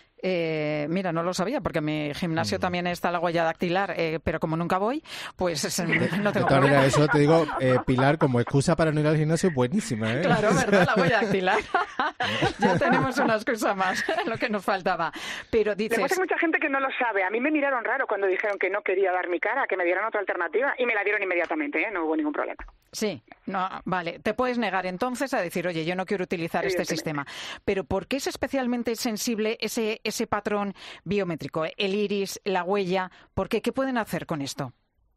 Mira, no lo sabía porque en mi gimnasio también está la huella dactilar, pero como nunca voy, pues no tengo problema. Mira, eso te digo, Pilar, como excusa para no ir al gimnasio, buenísima, ¿eh? Claro, ¿verdad? La huella dactilar. Ya tenemos una excusa más, lo que nos faltaba. Pero dices... Hay mucha gente que no lo sabe. A mí me miraron raro cuando dijeron que no quería dar mi cara, que me dieran otra alternativa, y me la dieron inmediatamente, ¿eh? No hubo ningún problema. Sí, no, vale. Te puedes negar entonces a decir, oye, yo no quiero utilizar este sistema. Pero ¿por qué es especialmente sensible ese patrón biométrico, el iris, la huella? ¿Por qué? ¿Qué pueden hacer con esto?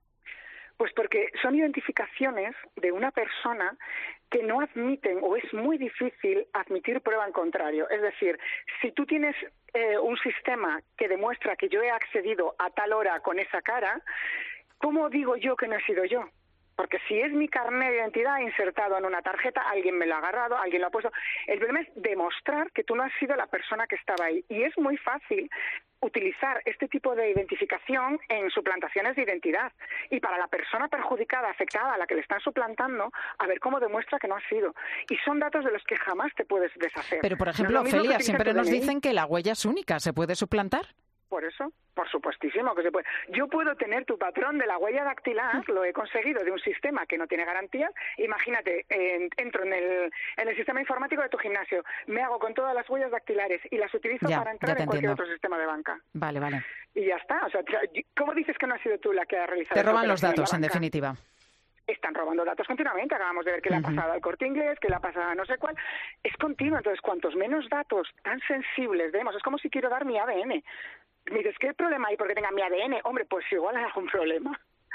Pues porque son identificaciones de una persona que no admiten o es muy difícil admitir prueba en contrario. Es decir, si tú tienes un sistema que demuestra que yo he accedido a tal hora con esa cara, ¿cómo digo yo que no he sido yo? Porque si es mi carnet de identidad insertado en una tarjeta, alguien me lo ha agarrado, alguien lo ha puesto. El problema es demostrar que tú no has sido la persona que estaba ahí. Y es muy fácil utilizar este tipo de identificación en suplantaciones de identidad. Y para la persona perjudicada, afectada, a la que le están suplantando, a ver cómo demuestra que no ha sido. Y son datos de los que jamás te puedes deshacer. Pero, por ejemplo, Ofelia, siempre nos dicen que la huella es única. ¿Se puede suplantar? Por eso, por supuestísimo que se puede. Yo puedo tener tu patrón de la huella dactilar, lo he conseguido de un sistema que no tiene garantías. Imagínate, entro en el sistema informático de tu gimnasio, me hago con todas las huellas dactilares y las utilizo para entrar en cualquier otro sistema de banca. Vale. Y ya está. O sea, ¿cómo dices que no has sido tú la que ha realizado? Te roban los datos, en definitiva. Están robando datos continuamente. Acabamos de ver que le ha pasado al Corte Inglés, que le ha pasado a no sé cuál. Es continuo. Entonces, cuantos menos datos tan sensibles demos, es como si quiero dar mi ADN. Me dices, ¿qué problema hay porque tenga mi ADN? Hombre, pues igual hay algún problema.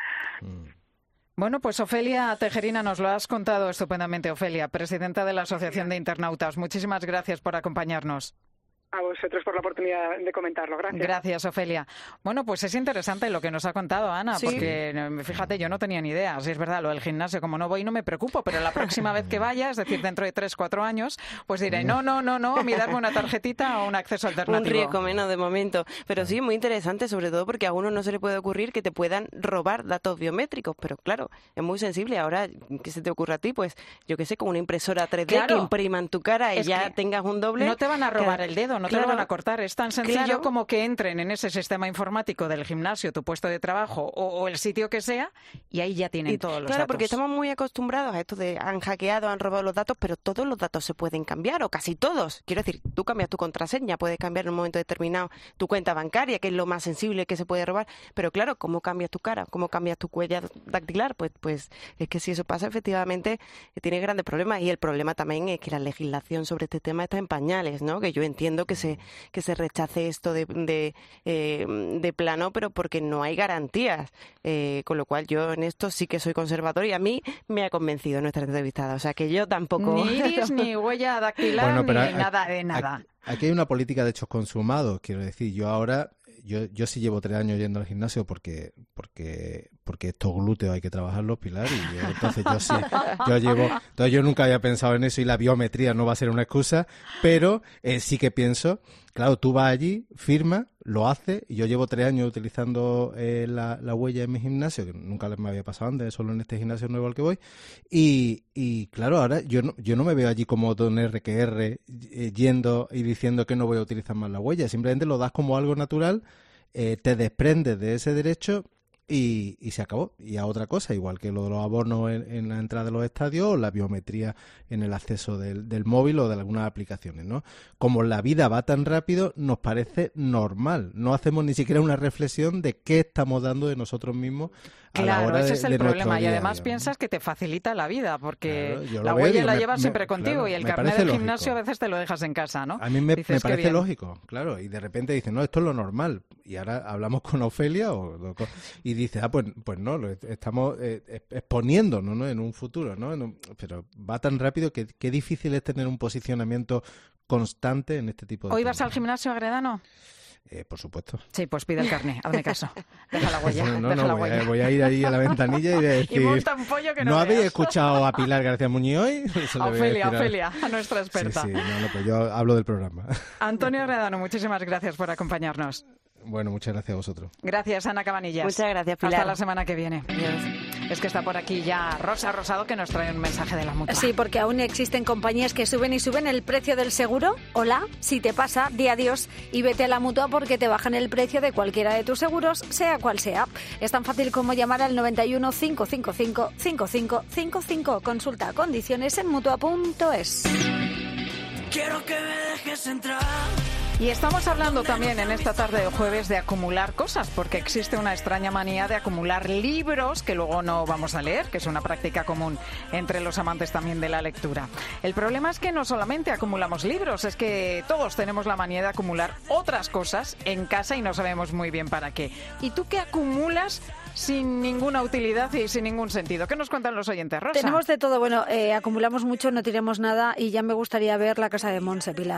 Bueno, pues Ofelia Tejerina, nos lo has contado estupendamente, Ofelia, presidenta de la Asociación de Internautas. Muchísimas gracias por acompañarnos. A vosotros por la oportunidad de comentarlo. Gracias. Gracias, Ofelia. Bueno, pues es interesante lo que nos ha contado Ana, porque fíjate, yo no tenía ni idea. Si es verdad, lo del gimnasio, como no voy, no me preocupo, pero la próxima vez que vaya, es decir, dentro de 3-4 años, pues diré, no, a mí darme una tarjetita o un acceso alternativo. Un riesgo menos de momento. Pero sí, muy interesante, sobre todo porque a uno no se le puede ocurrir que te puedan robar datos biométricos, pero claro, es muy sensible. Ahora, ¿qué se te ocurre a ti? Pues, yo qué sé, con una impresora 3D que impriman tu cara y ya tengas un doble. No te van a robar el dedo, no te lo van a cortar. Es tan sencillo como que entren en ese sistema informático del gimnasio, tu puesto de trabajo o el sitio que sea, y ahí ya tienen todos los datos. Claro, porque estamos muy acostumbrados a esto de han hackeado, han robado los datos, pero todos los datos se pueden cambiar, o casi todos. Quiero decir, tú cambias tu contraseña, puedes cambiar en un momento determinado tu cuenta bancaria, que es lo más sensible que se puede robar, pero claro, ¿cómo cambias tu cara? ¿Cómo cambias tu huella dactilar? Pues es que si eso pasa, efectivamente, tiene grandes problemas, y el problema también es que la legislación sobre este tema está en pañales, ¿no? Que yo entiendo que se rechace esto de plano, pero porque no hay garantías. Con lo cual yo en esto sí que soy conservador, y a mí me ha convencido nuestra entrevistada. O sea que yo tampoco... Ni iris, ni huella dactilar, ni nada de nada. Aquí hay una política de hechos consumados, quiero decir. Yo ahora... Yo sí llevo 3 años yendo al gimnasio porque estos glúteos hay que trabajarlos, Pilar, y entonces yo sí, entonces yo nunca había pensado en eso, y la biometría no va a ser una excusa, pero sí que pienso, claro, tú vas allí, firmas, lo haces, y yo llevo 3 años utilizando la huella en mi gimnasio, que nunca me había pasado antes, solo en este gimnasio nuevo al que voy, y claro, ahora yo no me veo allí como don RQR yendo y diciendo que no voy a utilizar más la huella, simplemente lo das como algo natural, te desprendes de ese derecho y se acabó. Y a otra cosa, igual que lo de los abonos en la entrada de los estadios, o la biometría en el acceso del móvil o de algunas aplicaciones, ¿no? Como la vida va tan rápido, nos parece normal. No hacemos ni siquiera una reflexión de qué estamos dando de nosotros mismos a la hora ese es el problema. Y además día, piensas que te facilita la vida, porque claro, la huella la llevas siempre contigo, y el carnet del gimnasio a veces te lo dejas en casa, ¿no? A mí me parece lógico, claro. Y de repente dicen, no, esto es lo normal. Y ahora hablamos con Ofelia y dice, pues no, lo estamos exponiéndonos, ¿no? En un futuro, ¿no? Pero va tan rápido que qué difícil es tener un posicionamiento constante en este tipo de ¿Hoy temas. vas al gimnasio, Agredano? Por supuesto. Sí, pues pide el carné, hazme caso. Deja la huella. Voy a ir ahí a la ventanilla y decir... Y monta un pollo que ¿No habéis veas. escuchado a Pilar García Muñiz hoy? A Ofelia, a nuestra experta. Sí, pues yo hablo del programa. Antonio Agredano, muchísimas gracias por acompañarnos. Bueno, muchas gracias a vosotros. Gracias, Ana Cabanillas. Muchas gracias, Pilar. Hasta la semana que viene. Adiós. Es que está por aquí ya Rosa Rosado, que nos trae un mensaje de la Mutua. Sí, porque aún existen compañías que suben y suben el precio del seguro. Hola, si te pasa, di adiós y vete a la Mutua, porque te bajan el precio de cualquiera de tus seguros, sea cual sea. Es tan fácil como llamar al 91 555 5555. Consulta condiciones en Mutua.es. Quiero que me dejes entrar. Y estamos hablando también en esta tarde de jueves de acumular cosas, porque existe una extraña manía de acumular libros que luego no vamos a leer, que es una práctica común entre los amantes también de la lectura. El problema es que no solamente acumulamos libros, es que todos tenemos la manía de acumular otras cosas en casa y no sabemos muy bien para qué. ¿Y tú qué acumulas sin ninguna utilidad y sin ningún sentido? ¿Qué nos cuentan los oyentes, Rosa? Tenemos de todo. Bueno, acumulamos mucho, no tiremos nada, y ya me gustaría ver la casa de Montse, Pilar.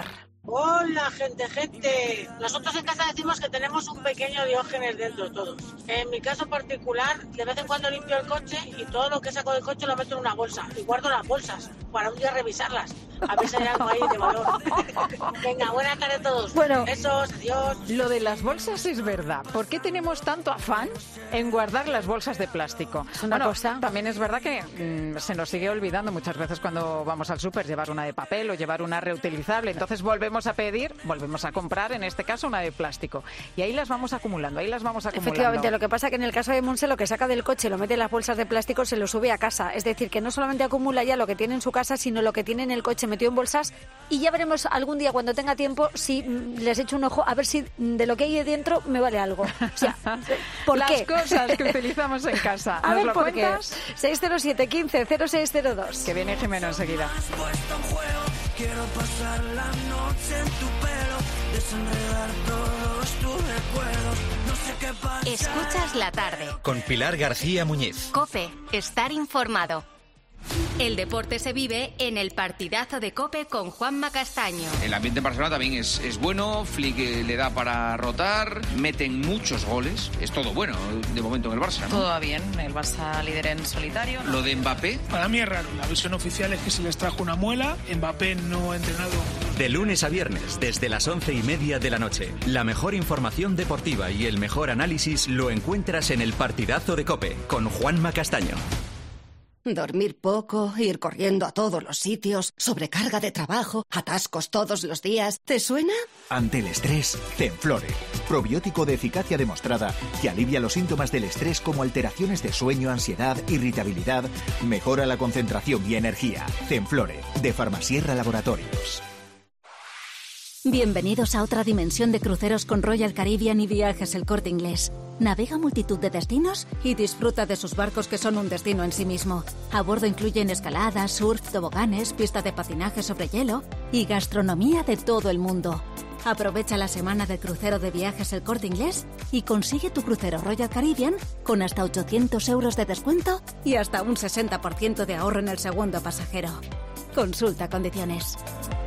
Hola, gente. Nosotros en casa decimos que tenemos un pequeño Diógenes dentro todos. En mi caso particular, de vez en cuando limpio el coche y todo lo que saco del coche lo meto en una bolsa. Y guardo las bolsas para un día revisarlas. A ver si hay algo ahí de valor. Venga, buenas tardes a todos. Bueno, besos, adiós. Lo de las bolsas es verdad. ¿Por qué tenemos tanto afán en guardar las bolsas de plástico? Es una cosa. También es verdad que se nos sigue olvidando muchas veces cuando vamos al súper llevar una de papel o llevar una reutilizable. Entonces volvemos a comprar, en este caso, una de plástico. Y ahí las vamos acumulando, Efectivamente, lo que pasa que en el caso de Monse lo que saca del coche, lo mete en las bolsas de plástico, se lo sube a casa. Es decir, que no solamente acumula ya lo que tiene en su casa, sino lo que tiene en el coche metido en bolsas. Y ya veremos algún día, cuando tenga tiempo, si les echo un ojo a ver si de lo que hay dentro me vale algo. O sea, ¿por las qué? cosas que utilizamos en casa. A ¿Nos ver, lo ¿por cuentas? qué? 607 15 0602. Que viene Jimeno enseguida. Quiero pasar la noche en tu pelo, desenredar todos tus recuerdos. No sé qué pasa. Escuchas la tarde. Con Pilar García Muñiz. COPE, estar informado. El deporte se vive en el partidazo de COPE con Juanma Castaño. El ambiente en Barcelona también es bueno, Flick le da para rotar, meten muchos goles, es todo bueno de momento en el Barça, ¿no? Todo va bien, el Barça líder en solitario. Lo de Mbappé. Para mí es raro, la versión oficial es que se les trajo una muela, Mbappé no ha entrenado. De lunes a viernes, desde las 11:30 de la noche, la mejor información deportiva y el mejor análisis lo encuentras en el partidazo de COPE con Juanma Castaño. Dormir poco, ir corriendo a todos los sitios, sobrecarga de trabajo, atascos todos los días. ¿Te suena? Ante el estrés, Zenflore. Probiótico de eficacia demostrada que alivia los síntomas del estrés como alteraciones de sueño, ansiedad, irritabilidad, mejora la concentración y energía. Zenflore, de Farmasierra Laboratorios. Bienvenidos a otra dimensión de cruceros con Royal Caribbean y Viajes El Corte Inglés. Navega multitud de destinos y disfruta de sus barcos, que son un destino en sí mismo. A bordo incluyen escaladas, surf, toboganes, pista de patinaje sobre hielo y gastronomía de todo el mundo. Aprovecha la semana de crucero de Viajes El Corte Inglés y consigue tu crucero Royal Caribbean con hasta 800 euros de descuento y hasta un 60% de ahorro en el segundo pasajero. Consulta condiciones.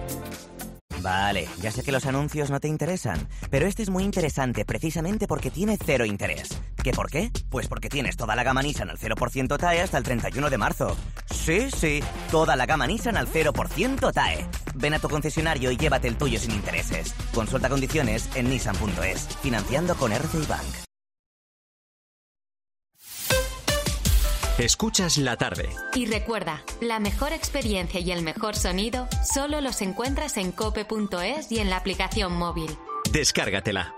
Vale, ya sé que los anuncios no te interesan, pero este es muy interesante precisamente porque tiene cero interés. ¿Qué por qué? Pues porque tienes toda la gama Nissan al 0% TAE hasta el 31 de marzo. Sí, toda la gama Nissan al 0% TAE. Ven a tu concesionario y llévate el tuyo sin intereses. Consulta condiciones en nissan.es, financiando con RCI Bank. Escuchas la tarde. Y recuerda, la mejor experiencia y el mejor sonido solo los encuentras en cope.es y en la aplicación móvil. Descárgatela.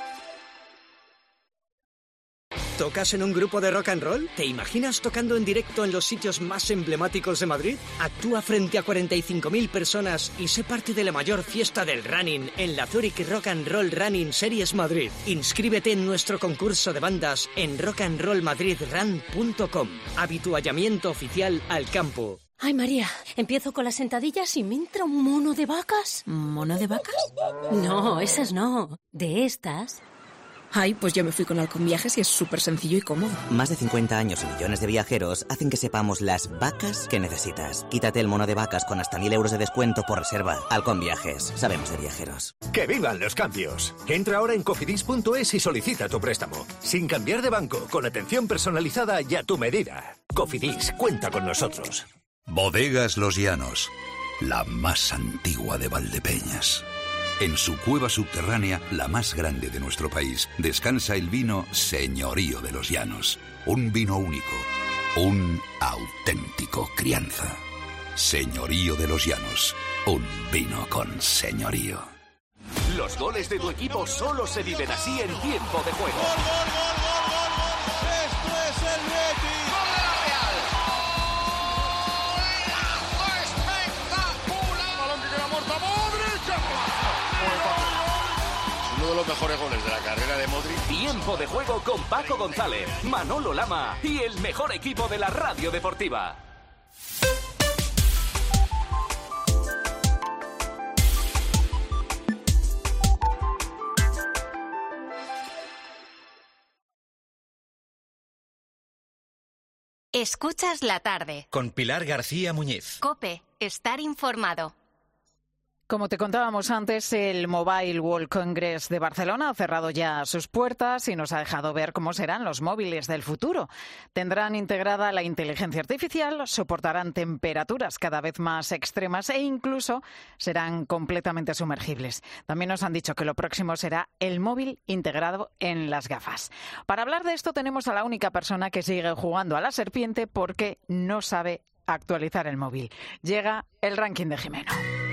¿Tocas en un grupo de rock and roll? ¿Te imaginas tocando en directo en los sitios más emblemáticos de Madrid? Actúa frente a 45.000 personas y sé parte de la mayor fiesta del running en la Zurich Rock and Roll Running Series Madrid. Inscríbete en nuestro concurso de bandas en rockandrollmadridrun.com. Habituallamiento oficial al campo. Ay, María, empiezo con las sentadillas y me entra un mono de vacas. ¿Mono de vacas? No, esas no. De estas. Ay, pues yo me fui con Halcón Viajes y es súper sencillo y cómodo. Más de 50 años y millones de viajeros hacen que sepamos las vacas que necesitas. Quítate el mono de vacas con hasta 1.000 euros de descuento por reserva. Halcón Viajes. Sabemos de viajeros. ¡Que vivan los cambios! Entra ahora en cofidis.es y solicita tu préstamo. Sin cambiar de banco, con atención personalizada y a tu medida. Cofidis, cuenta con nosotros. Bodegas Los Llanos, la más antigua de Valdepeñas. En su cueva subterránea, la más grande de nuestro país, descansa el vino Señorío de los Llanos. Un vino único, un auténtico crianza. Señorío de los Llanos, un vino con señorío. Los goles de tu equipo solo se viven así en tiempo de juego. ¡Gol! ¡Esto es el Betis! ¡Gol de la Real! ¡Espectacular! ¡Balón que queda muerto! ¡Modric! Uno de los mejores goles de la carrera de Modric. Tiempo de juego con Paco González, Manolo Lama y el mejor equipo de la radio deportiva. Escuchas la tarde. Con Pilar García Muñiz. COPE, estar informado. Como te contábamos antes, el Mobile World Congress de Barcelona ha cerrado ya sus puertas y nos ha dejado ver cómo serán los móviles del futuro. Tendrán integrada la inteligencia artificial, soportarán temperaturas cada vez más extremas e incluso serán completamente sumergibles. También nos han dicho que lo próximo será el móvil integrado en las gafas. Para hablar de esto tenemos a la única persona que sigue jugando a la serpiente porque no sabe actualizar el móvil. Llega el ranking de Jimeno.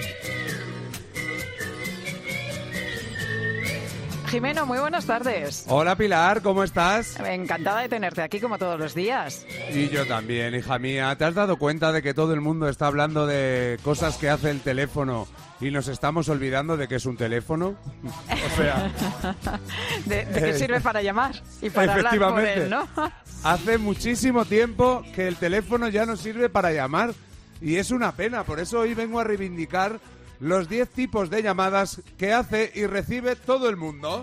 Jimeno, muy buenas tardes. Hola Pilar, ¿cómo estás? Encantada de tenerte aquí como todos los días. Y yo también, hija mía. ¿Te has dado cuenta de que todo el mundo está hablando de cosas que hace el teléfono y nos estamos olvidando de que es un teléfono? O sea... de que sirve para llamar y para hablar por él, ¿no? Hace muchísimo tiempo que el teléfono ya no sirve para llamar y es una pena. Por eso hoy vengo a reivindicar los 10 tipos de llamadas que hace y recibe todo el mundo.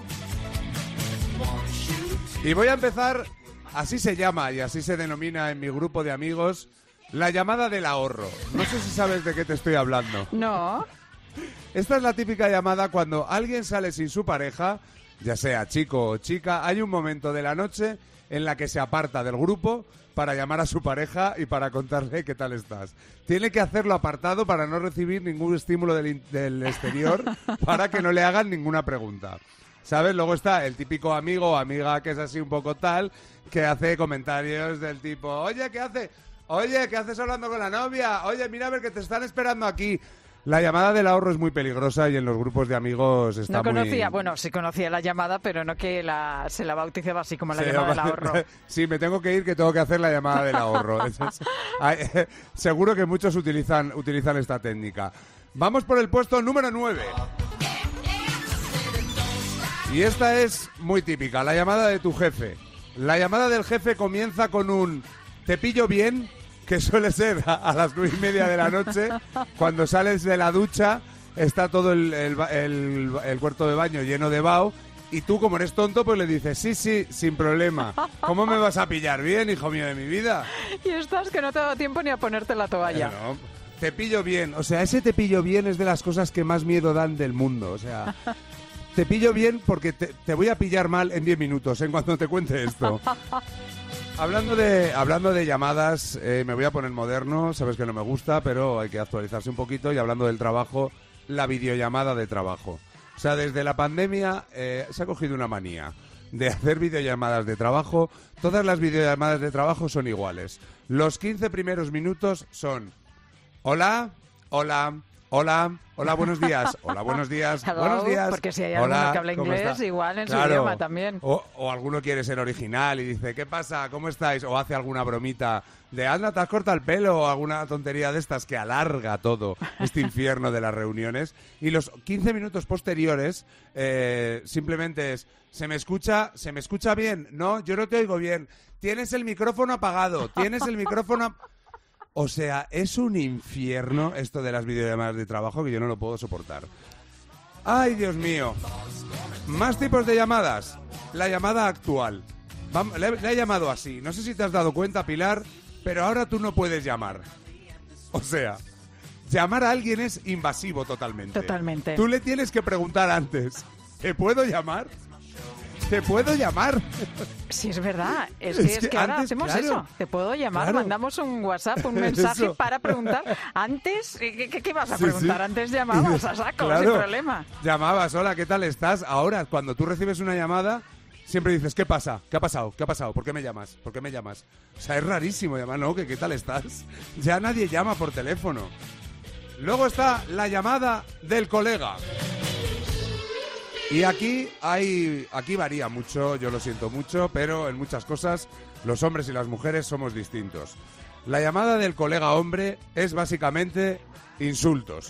Y voy a empezar, así se llama y así se denomina en mi grupo de amigos, la llamada del ahorro. No sé si sabes de qué te estoy hablando. No. Esta es la típica llamada cuando alguien sale sin su pareja, ya sea chico o chica, hay un momento de la noche en la que se aparta del grupo para llamar a su pareja y para contarle qué tal estás. Tiene que hacerlo apartado para no recibir ningún estímulo del exterior, para que no le hagan ninguna pregunta. ¿Sabes? Luego está el típico amigo o amiga que es así un poco tal, que hace comentarios del tipo, oye, ¿qué hace? Oye, ¿qué haces hablando con la novia? Oye, mira a ver que te están esperando aquí. La llamada del ahorro es muy peligrosa y en los grupos de amigos está muy... No conocía, bueno, sí conocía la llamada, pero no que se la bautizaba así como la llamada del ahorro. Sí, me tengo que ir, que tengo que hacer la llamada del ahorro. Seguro que muchos utilizan esta técnica. Vamos por el puesto número 9. Y esta es muy típica, la llamada de tu jefe. La llamada del jefe comienza con un ¿te pillo bien?, que suele ser a las 9:30 de la noche, cuando sales de la ducha, está todo el cuarto de baño lleno de vaho, y tú, como eres tonto, pues le dices, sí, sin problema. ¿Cómo me vas a pillar bien, hijo mío de mi vida? Y estás que no te ha dado tiempo ni a ponerte la toalla. No, te pillo bien. O sea, ese te pillo bien es de las cosas que más miedo dan del mundo. O sea, te pillo bien porque te voy a pillar mal en 10 minutos, en cuanto te cuente esto. Hablando de llamadas, me voy a poner moderno, sabes que no me gusta, pero hay que actualizarse un poquito. Y hablando del trabajo, la videollamada de trabajo. O sea, desde la pandemia se ha cogido una manía de hacer videollamadas de trabajo. Todas las videollamadas de trabajo son iguales. Los 15 primeros minutos son hola, hola, hola, hola, buenos días, hola, buenos días, Hello, buenos días. Porque si hay alguno que habla inglés, igual en su idioma también. O alguno quiere ser original y dice, ¿qué pasa? ¿Cómo estáis? O hace alguna bromita de, anda, te has cortado el pelo, o alguna tontería de estas que alarga todo este infierno de las reuniones. Y los 15 minutos posteriores simplemente es, ¿se me escucha bien? No, yo no te oigo bien. Tienes el micrófono apagado, tienes el micrófono... O sea, es un infierno esto de las videollamadas de trabajo que yo no lo puedo soportar. ¡Ay, Dios mío! Más tipos de llamadas. La llamada actual. Le he llamado así. No sé si te has dado cuenta, Pilar, pero ahora tú no puedes llamar. O sea, llamar a alguien es invasivo totalmente. Totalmente. Tú le tienes que preguntar antes, ¿te puedo llamar? ¿Te puedo llamar? Sí, es verdad. Es que ahora hacemos eso. ¿Te puedo llamar? Claro. Mandamos un WhatsApp, un mensaje eso. Para preguntar. Antes, ¿qué vas a preguntar? Sí. Antes llamabas a saco, claro. Sin problema. Llamabas, hola, ¿qué tal estás? Ahora, cuando tú recibes una llamada, siempre dices, ¿qué pasa? ¿Qué ha pasado? ¿Qué ha pasado? ¿Por qué me llamas? ¿Por qué me llamas? O sea, es rarísimo llamar, ¿no? ¿Qué tal estás? Ya nadie llama por teléfono. Luego está la llamada del colega. Y aquí varía mucho, yo lo siento mucho, pero en muchas cosas los hombres y las mujeres somos distintos. La llamada del colega hombre es básicamente insultos.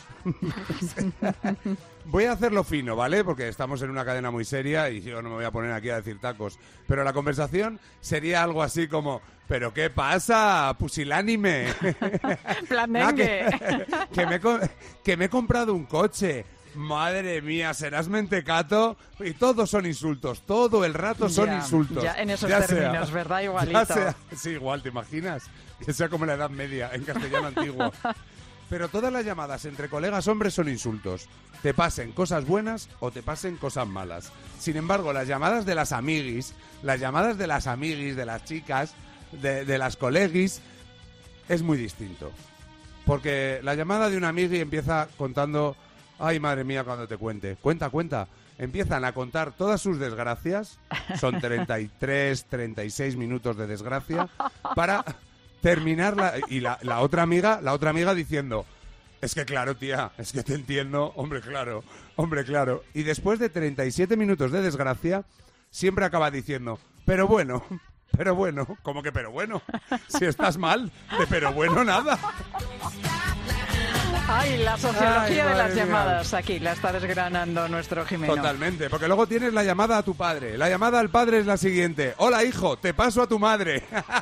Voy a hacerlo fino, ¿vale? Porque estamos en una cadena muy seria y yo no me voy a poner aquí a decir tacos. Pero la conversación sería algo así como, ¿pero qué pasa, pusilánime? Planengue. Que me he comprado un coche. Madre mía, serás mentecato. Y todos son insultos, todo el rato son insultos. Ya en esos términos, ¿verdad? Igualito. Sí, igual, ¿te imaginas? Que sea como la Edad Media, en castellano antiguo. Pero todas las llamadas entre colegas hombres son insultos. Te pasen cosas buenas o te pasen cosas malas. Sin embargo, las llamadas de las amiguis, de las chicas, de las coleguis, es muy distinto. Porque la llamada de una amigui empieza contando... Ay, madre mía, cuando te cuente. Cuenta. Empiezan a contar todas sus desgracias. Son 33, 36 minutos de desgracia. Para terminar y la otra amiga diciendo... Es que claro, tía, es que te entiendo. Hombre, claro. Y después de 37 minutos de desgracia, siempre acaba diciendo... Pero bueno, ¿cómo que pero bueno? Si estás mal, de pero bueno nada. Ay, la sociología de las llamadas, aquí la está desgranando nuestro Jimeno. Totalmente, porque luego tienes la llamada a tu padre. La llamada al padre es la siguiente. Hola, hijo, te paso a tu madre.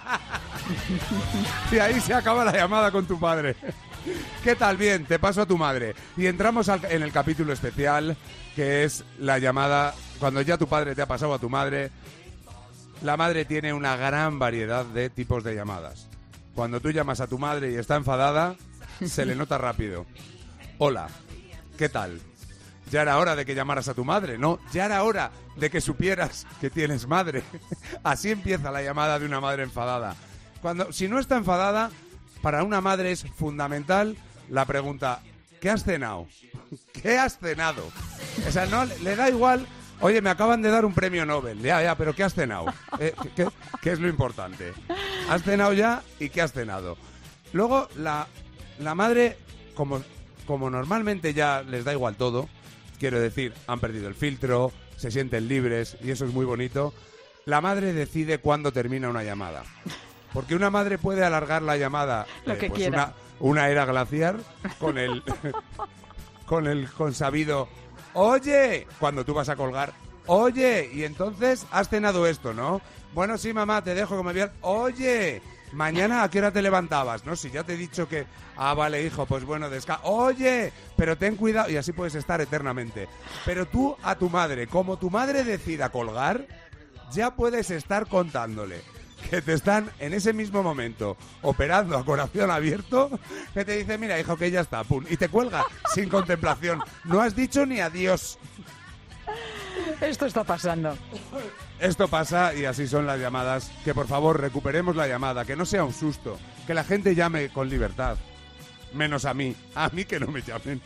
Y ahí se acaba la llamada con tu padre. ¿Qué tal? Bien, te paso a tu madre. Y entramos en el capítulo especial, que es la llamada cuando ya tu padre te ha pasado a tu madre. La madre tiene una gran variedad de tipos de llamadas. Cuando tú llamas a tu madre y está enfadada, se le nota rápido. Hola, ¿qué tal? Ya era hora de que llamaras a tu madre, ¿no? Ya era hora de que supieras que tienes madre. Así empieza la llamada de una madre enfadada. Si no está enfadada, para una madre es fundamental la pregunta, ¿qué has cenado? ¿Qué has cenado? O sea, no le da igual... Oye, me acaban de dar un premio Nobel. Ya, pero ¿qué has cenado? ¿Qué es lo importante? ¿Has cenado ya? ¿Y qué has cenado? Luego, la madre, como normalmente ya les da igual todo, quiero decir, han perdido el filtro, se sienten libres, y eso es muy bonito, la madre decide cuándo termina una llamada. Porque una madre puede alargar la llamada lo que quiera. Una era glaciar con el consabido... Oye, cuando tú vas a colgar, oye, y entonces has cenado esto, ¿no? Bueno, sí, mamá, te dejo que me veas. Oye, mañana ¿a qué hora te levantabas? No, si ya te he dicho que... Ah, vale, hijo, pues bueno, Oye, pero ten cuidado, y así puedes estar eternamente. Pero tú a tu madre, como tu madre decida colgar, ya puedes estar contándole que te están en ese mismo momento operando a corazón abierto, que te dice, mira, hijo, que ya está, pum, y te cuelga sin contemplación. No has dicho ni adiós. Esto está pasando. Esto pasa y así son las llamadas. Que por favor recuperemos la llamada, que no sea un susto, que la gente llame con libertad. Menos a mí que no me llamen.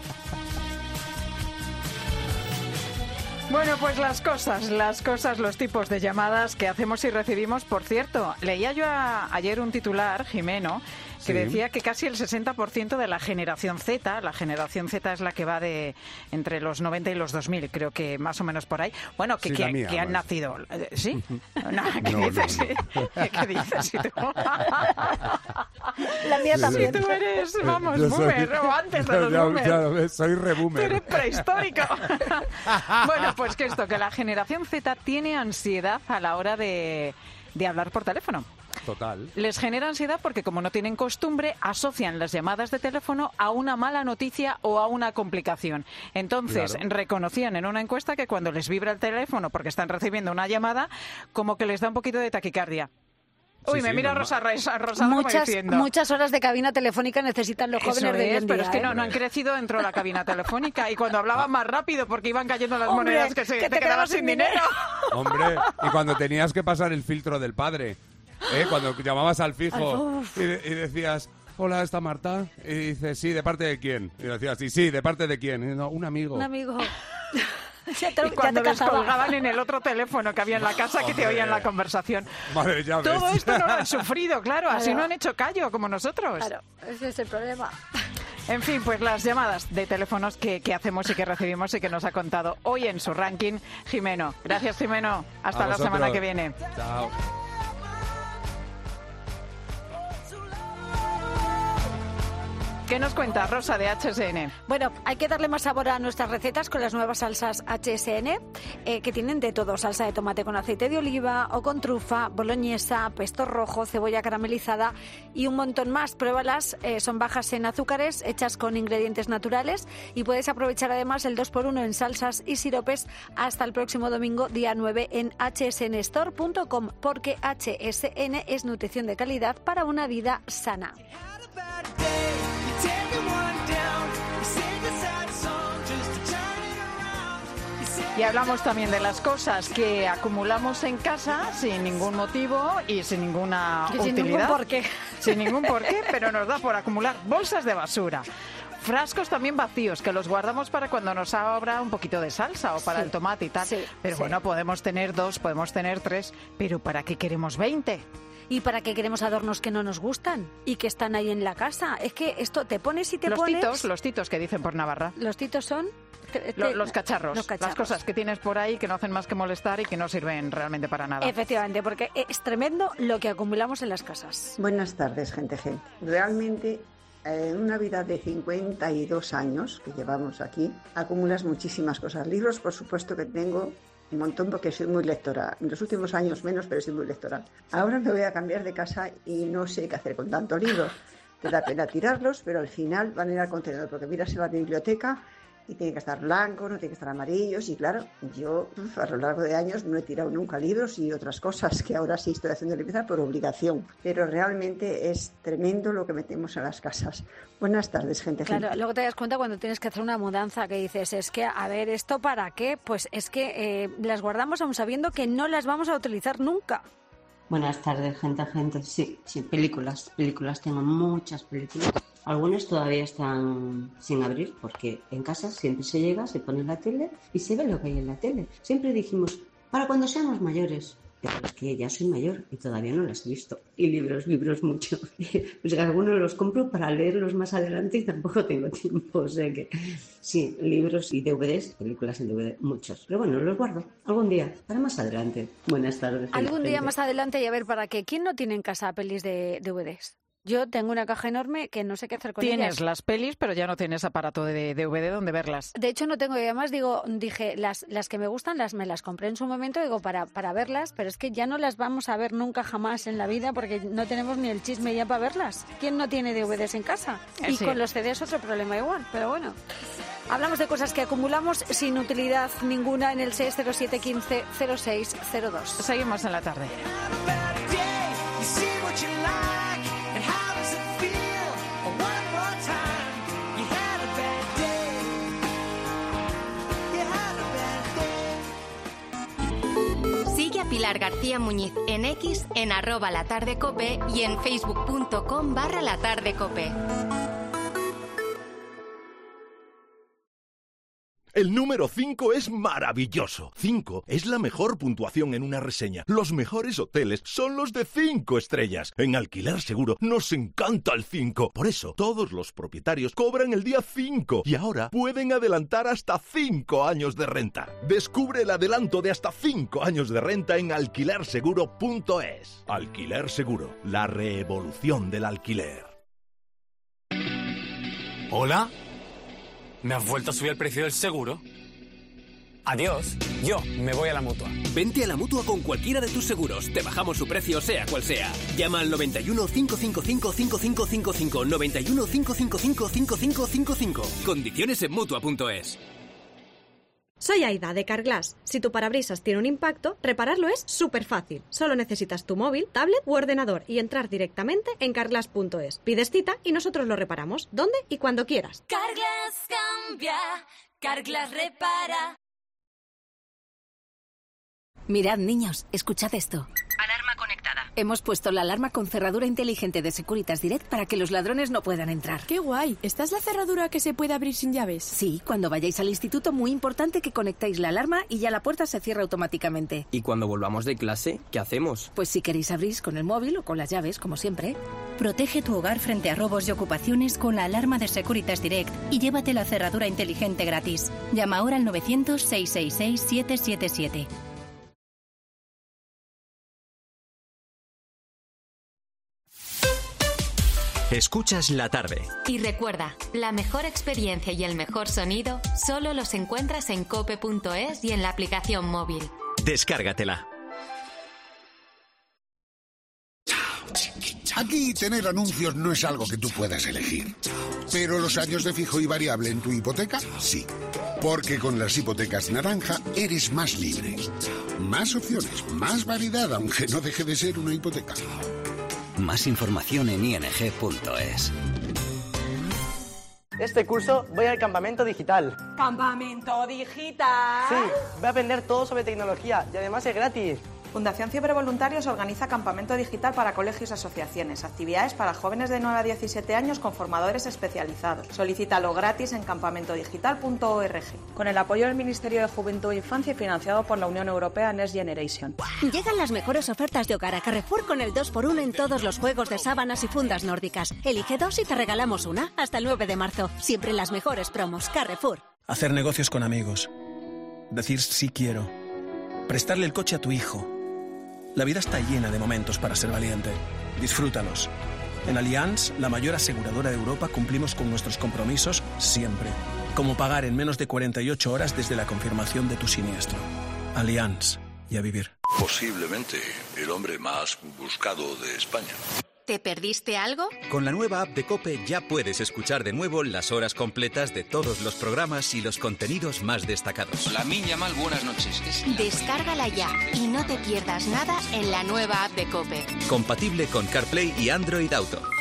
Bueno, pues las cosas, los tipos de llamadas que hacemos y recibimos. Por cierto, leía yo ayer un titular, Jimeno, que decía que casi el 60% de la generación Z es la que va de entre los 90 y los 2000, creo que más o menos por ahí. Bueno, que han nacido. ¿Sí? No, ¿qué dices? ¿Qué dices? La mía también. Si tú eres, vamos, boomer, o antes de los boomers. Ya lo ves, soy reboomer. Tú eres prehistórico. Bueno, pues que la generación Z tiene ansiedad a la hora de hablar por teléfono. Total. Les genera ansiedad porque, como no tienen costumbre, asocian las llamadas de teléfono a una mala noticia o a una complicación. Entonces, reconocían en una encuesta que cuando les vibra el teléfono porque están recibiendo una llamada, como que les da un poquito de taquicardia. Uy, me mira Rosa muchas horas de cabina telefónica necesitan los jóvenes de hoy en día. Pero es que no han crecido dentro de la cabina telefónica y cuando hablaban más rápido porque iban cayendo las monedas que te quedabas sin dinero. Hombre, y cuando tenías que pasar el filtro del padre, cuando llamabas al fijo y decías, hola, ¿está Marta? Y dices, sí, ¿de parte de quién? Y decías, sí, ¿de parte de quién? Y no, un amigo. Un amigo. Y cuando les colgaban en el otro teléfono que había en la casa, que te oían la conversación. Madre, ya ves. Todo esto no lo han sufrido, claro, así no han hecho callo como nosotros. Claro, ese es el problema. En fin, pues las llamadas de teléfonos que hacemos y que recibimos y que nos ha contado hoy en su ranking Jimeno. Gracias, Jimeno. Hasta la semana que viene. Chao. ¿Qué nos cuenta Rosa de HSN? Bueno, hay que darle más sabor a nuestras recetas con las nuevas salsas HSN, que tienen de todo: salsa de tomate con aceite de oliva o con trufa, boloñesa, pesto rojo, cebolla caramelizada y un montón más. Pruébalas, son bajas en azúcares, hechas con ingredientes naturales, y puedes aprovechar además el 2x1 en salsas y siropes hasta el próximo domingo, día 9, en hsnstore.com, porque HSN es nutrición de calidad para una vida sana. Take Y hablamos también de las cosas que acumulamos en casa sin ningún motivo y sin ninguna utilidad. Sin ningún porqué. Sin ningún porqué, pero nos da por acumular bolsas de basura. Frascos también vacíos, que los guardamos para cuando nos sobra un poquito de salsa o para el tomate y tal. Pero bueno, podemos tener 2, podemos tener 3, pero ¿para qué queremos 20? ¿Y para qué queremos adornos que no nos gustan y que están ahí en la casa? Es que esto te pones y te pones... Los titos que dicen por Navarra. ¿Los titos son...? Los cacharros, las cosas que tienes por ahí que no hacen más que molestar y que no sirven realmente para nada. Efectivamente, porque es tremendo lo que acumulamos en las casas. Buenas tardes, gente. Realmente, en una vida de 52 años que llevamos aquí, acumulas muchísimas cosas. Libros, por supuesto que tengo un montón porque soy muy lectora. En los últimos años menos, pero soy muy lectora. Ahora me voy a cambiar de casa y no sé qué hacer con tanto libro. Te da pena tirarlos, pero al final van a ir al contenedor, porque miras en la biblioteca y tiene que estar blanco, no tiene que estar amarillos. Y claro, yo a lo largo de años no he tirado nunca libros y otras cosas que ahora sí estoy haciendo limpieza por obligación. Pero realmente es tremendo lo que metemos en las casas. Buenas tardes, gente. Claro, luego te das cuenta cuando tienes que hacer una mudanza que dices, es que, a ver, ¿esto para qué? Pues es que las guardamos aún sabiendo que no las vamos a utilizar nunca. Buenas tardes, gente. Sí, películas. Tengo muchas películas. Algunas todavía están sin abrir porque en casa siempre se llega, se pone la tele y se ve lo que hay en la tele. Siempre dijimos, para cuando seamos mayores. Pero es que ya soy mayor y todavía no las he visto. Y libros mucho. Pues algunos los compro para leerlos más adelante y tampoco tengo tiempo. O sea que sí, libros y DVDs, películas en DVD, muchos. Pero bueno, los guardo algún día, para más adelante. Buenas tardes. Algún día más adelante y a ver para qué. ¿Quién no tiene en casa pelis de DVDs? Yo tengo una caja enorme que no sé qué hacer con ellas. Tienes las pelis, pero ya no tienes aparato de DVD donde verlas. De hecho, no tengo. Y además dije, las que me gustan me las compré en su momento, digo, para verlas, pero es que ya no las vamos a ver nunca jamás en la vida porque no tenemos ni el chisme ya para verlas. ¿Quién no tiene DVDs en casa? Y sí, con los CDs otro problema igual, pero bueno. Hablamos de cosas que acumulamos sin utilidad ninguna en el 607 15 0602. Seguimos en la tarde. Sigue a Pilar García Muñiz en X, en @latardecope y en facebook.com/latardecope. El número 5 es maravilloso. 5 es la mejor puntuación en una reseña. Los mejores hoteles son los de 5 estrellas. En Alquiler Seguro nos encanta el 5. Por eso, todos los propietarios cobran el día 5 y ahora pueden adelantar hasta 5 años de renta. Descubre el adelanto de hasta 5 años de renta en alquilerseguro.es. Alquiler Seguro, la revolución del alquiler. ¿Hola? ¿Me has vuelto a subir el precio del seguro? Adiós, yo me voy a la Mutua. Vente a la Mutua con cualquiera de tus seguros. Te bajamos su precio sea cual sea. Llama al 91 555 5555. 91 555 5555. Condiciones en Mutua.es. Soy Aida, de Carglass. Si tu parabrisas tiene un impacto, repararlo es súper fácil. Solo necesitas tu móvil, tablet u ordenador y entrar directamente en carglass.es. Pides cita y nosotros lo reparamos, donde y cuando quieras. Carglass cambia, Carglass repara. Mirad, niños, escuchad esto. Alarma conectada. Hemos puesto la alarma con cerradura inteligente de Securitas Direct para que los ladrones no puedan entrar. ¡Qué guay! ¿Esta es la cerradura que se puede abrir sin llaves? Sí, cuando vayáis al instituto, muy importante que conectéis la alarma y ya la puerta se cierra automáticamente. ¿Y cuando volvamos de clase, qué hacemos? Pues si queréis abrís con el móvil o con las llaves, como siempre. Protege tu hogar frente a robos y ocupaciones con la alarma de Securitas Direct y llévate la cerradura inteligente gratis. Llama ahora al 900-666-777. Escuchas la tarde. Y recuerda, la mejor experiencia y el mejor sonido solo los encuentras en cope.es y en la aplicación móvil. Descárgatela. Aquí tener anuncios no es algo que tú puedas elegir. Pero los años de fijo y variable en tu hipoteca, sí. Porque con las hipotecas naranja eres más libre. Más opciones, más variedad, aunque no deje de ser una hipoteca. Más información en ing.es. Este curso voy al campamento digital. ¿Campamento digital? Sí, voy a aprender todo sobre tecnología y además es gratis. Fundación Cibervoluntarios organiza campamento digital para colegios y asociaciones, actividades para jóvenes de 9 a 17 años con formadores especializados. Solicítalo gratis en campamentodigital.org. Con el apoyo del Ministerio de Juventud e Infancia y financiado por la Unión Europea Next Generation. Llegan las mejores ofertas de hogar a Carrefour con el 2x1 en todos los juegos de sábanas y fundas nórdicas. Elige 2 y te regalamos una hasta el 9 de marzo. Siempre las mejores promos. Carrefour. Hacer negocios con amigos. Decir sí quiero. Prestarle el coche a tu hijo. La vida está llena de momentos para ser valiente. Disfrútalos. En Allianz, la mayor aseguradora de Europa, cumplimos con nuestros compromisos siempre. Como pagar en menos de 48 horas desde la confirmación de tu siniestro. Allianz. Y a vivir. Posiblemente el hombre más buscado de España. ¿Te perdiste algo? Con la nueva app de COPE ya puedes escuchar de nuevo las horas completas de todos los programas y los contenidos más destacados. La Minya Mal, buenas noches. Descárgala ya y no te pierdas nada en la nueva app de COPE. Compatible con CarPlay y Android Auto.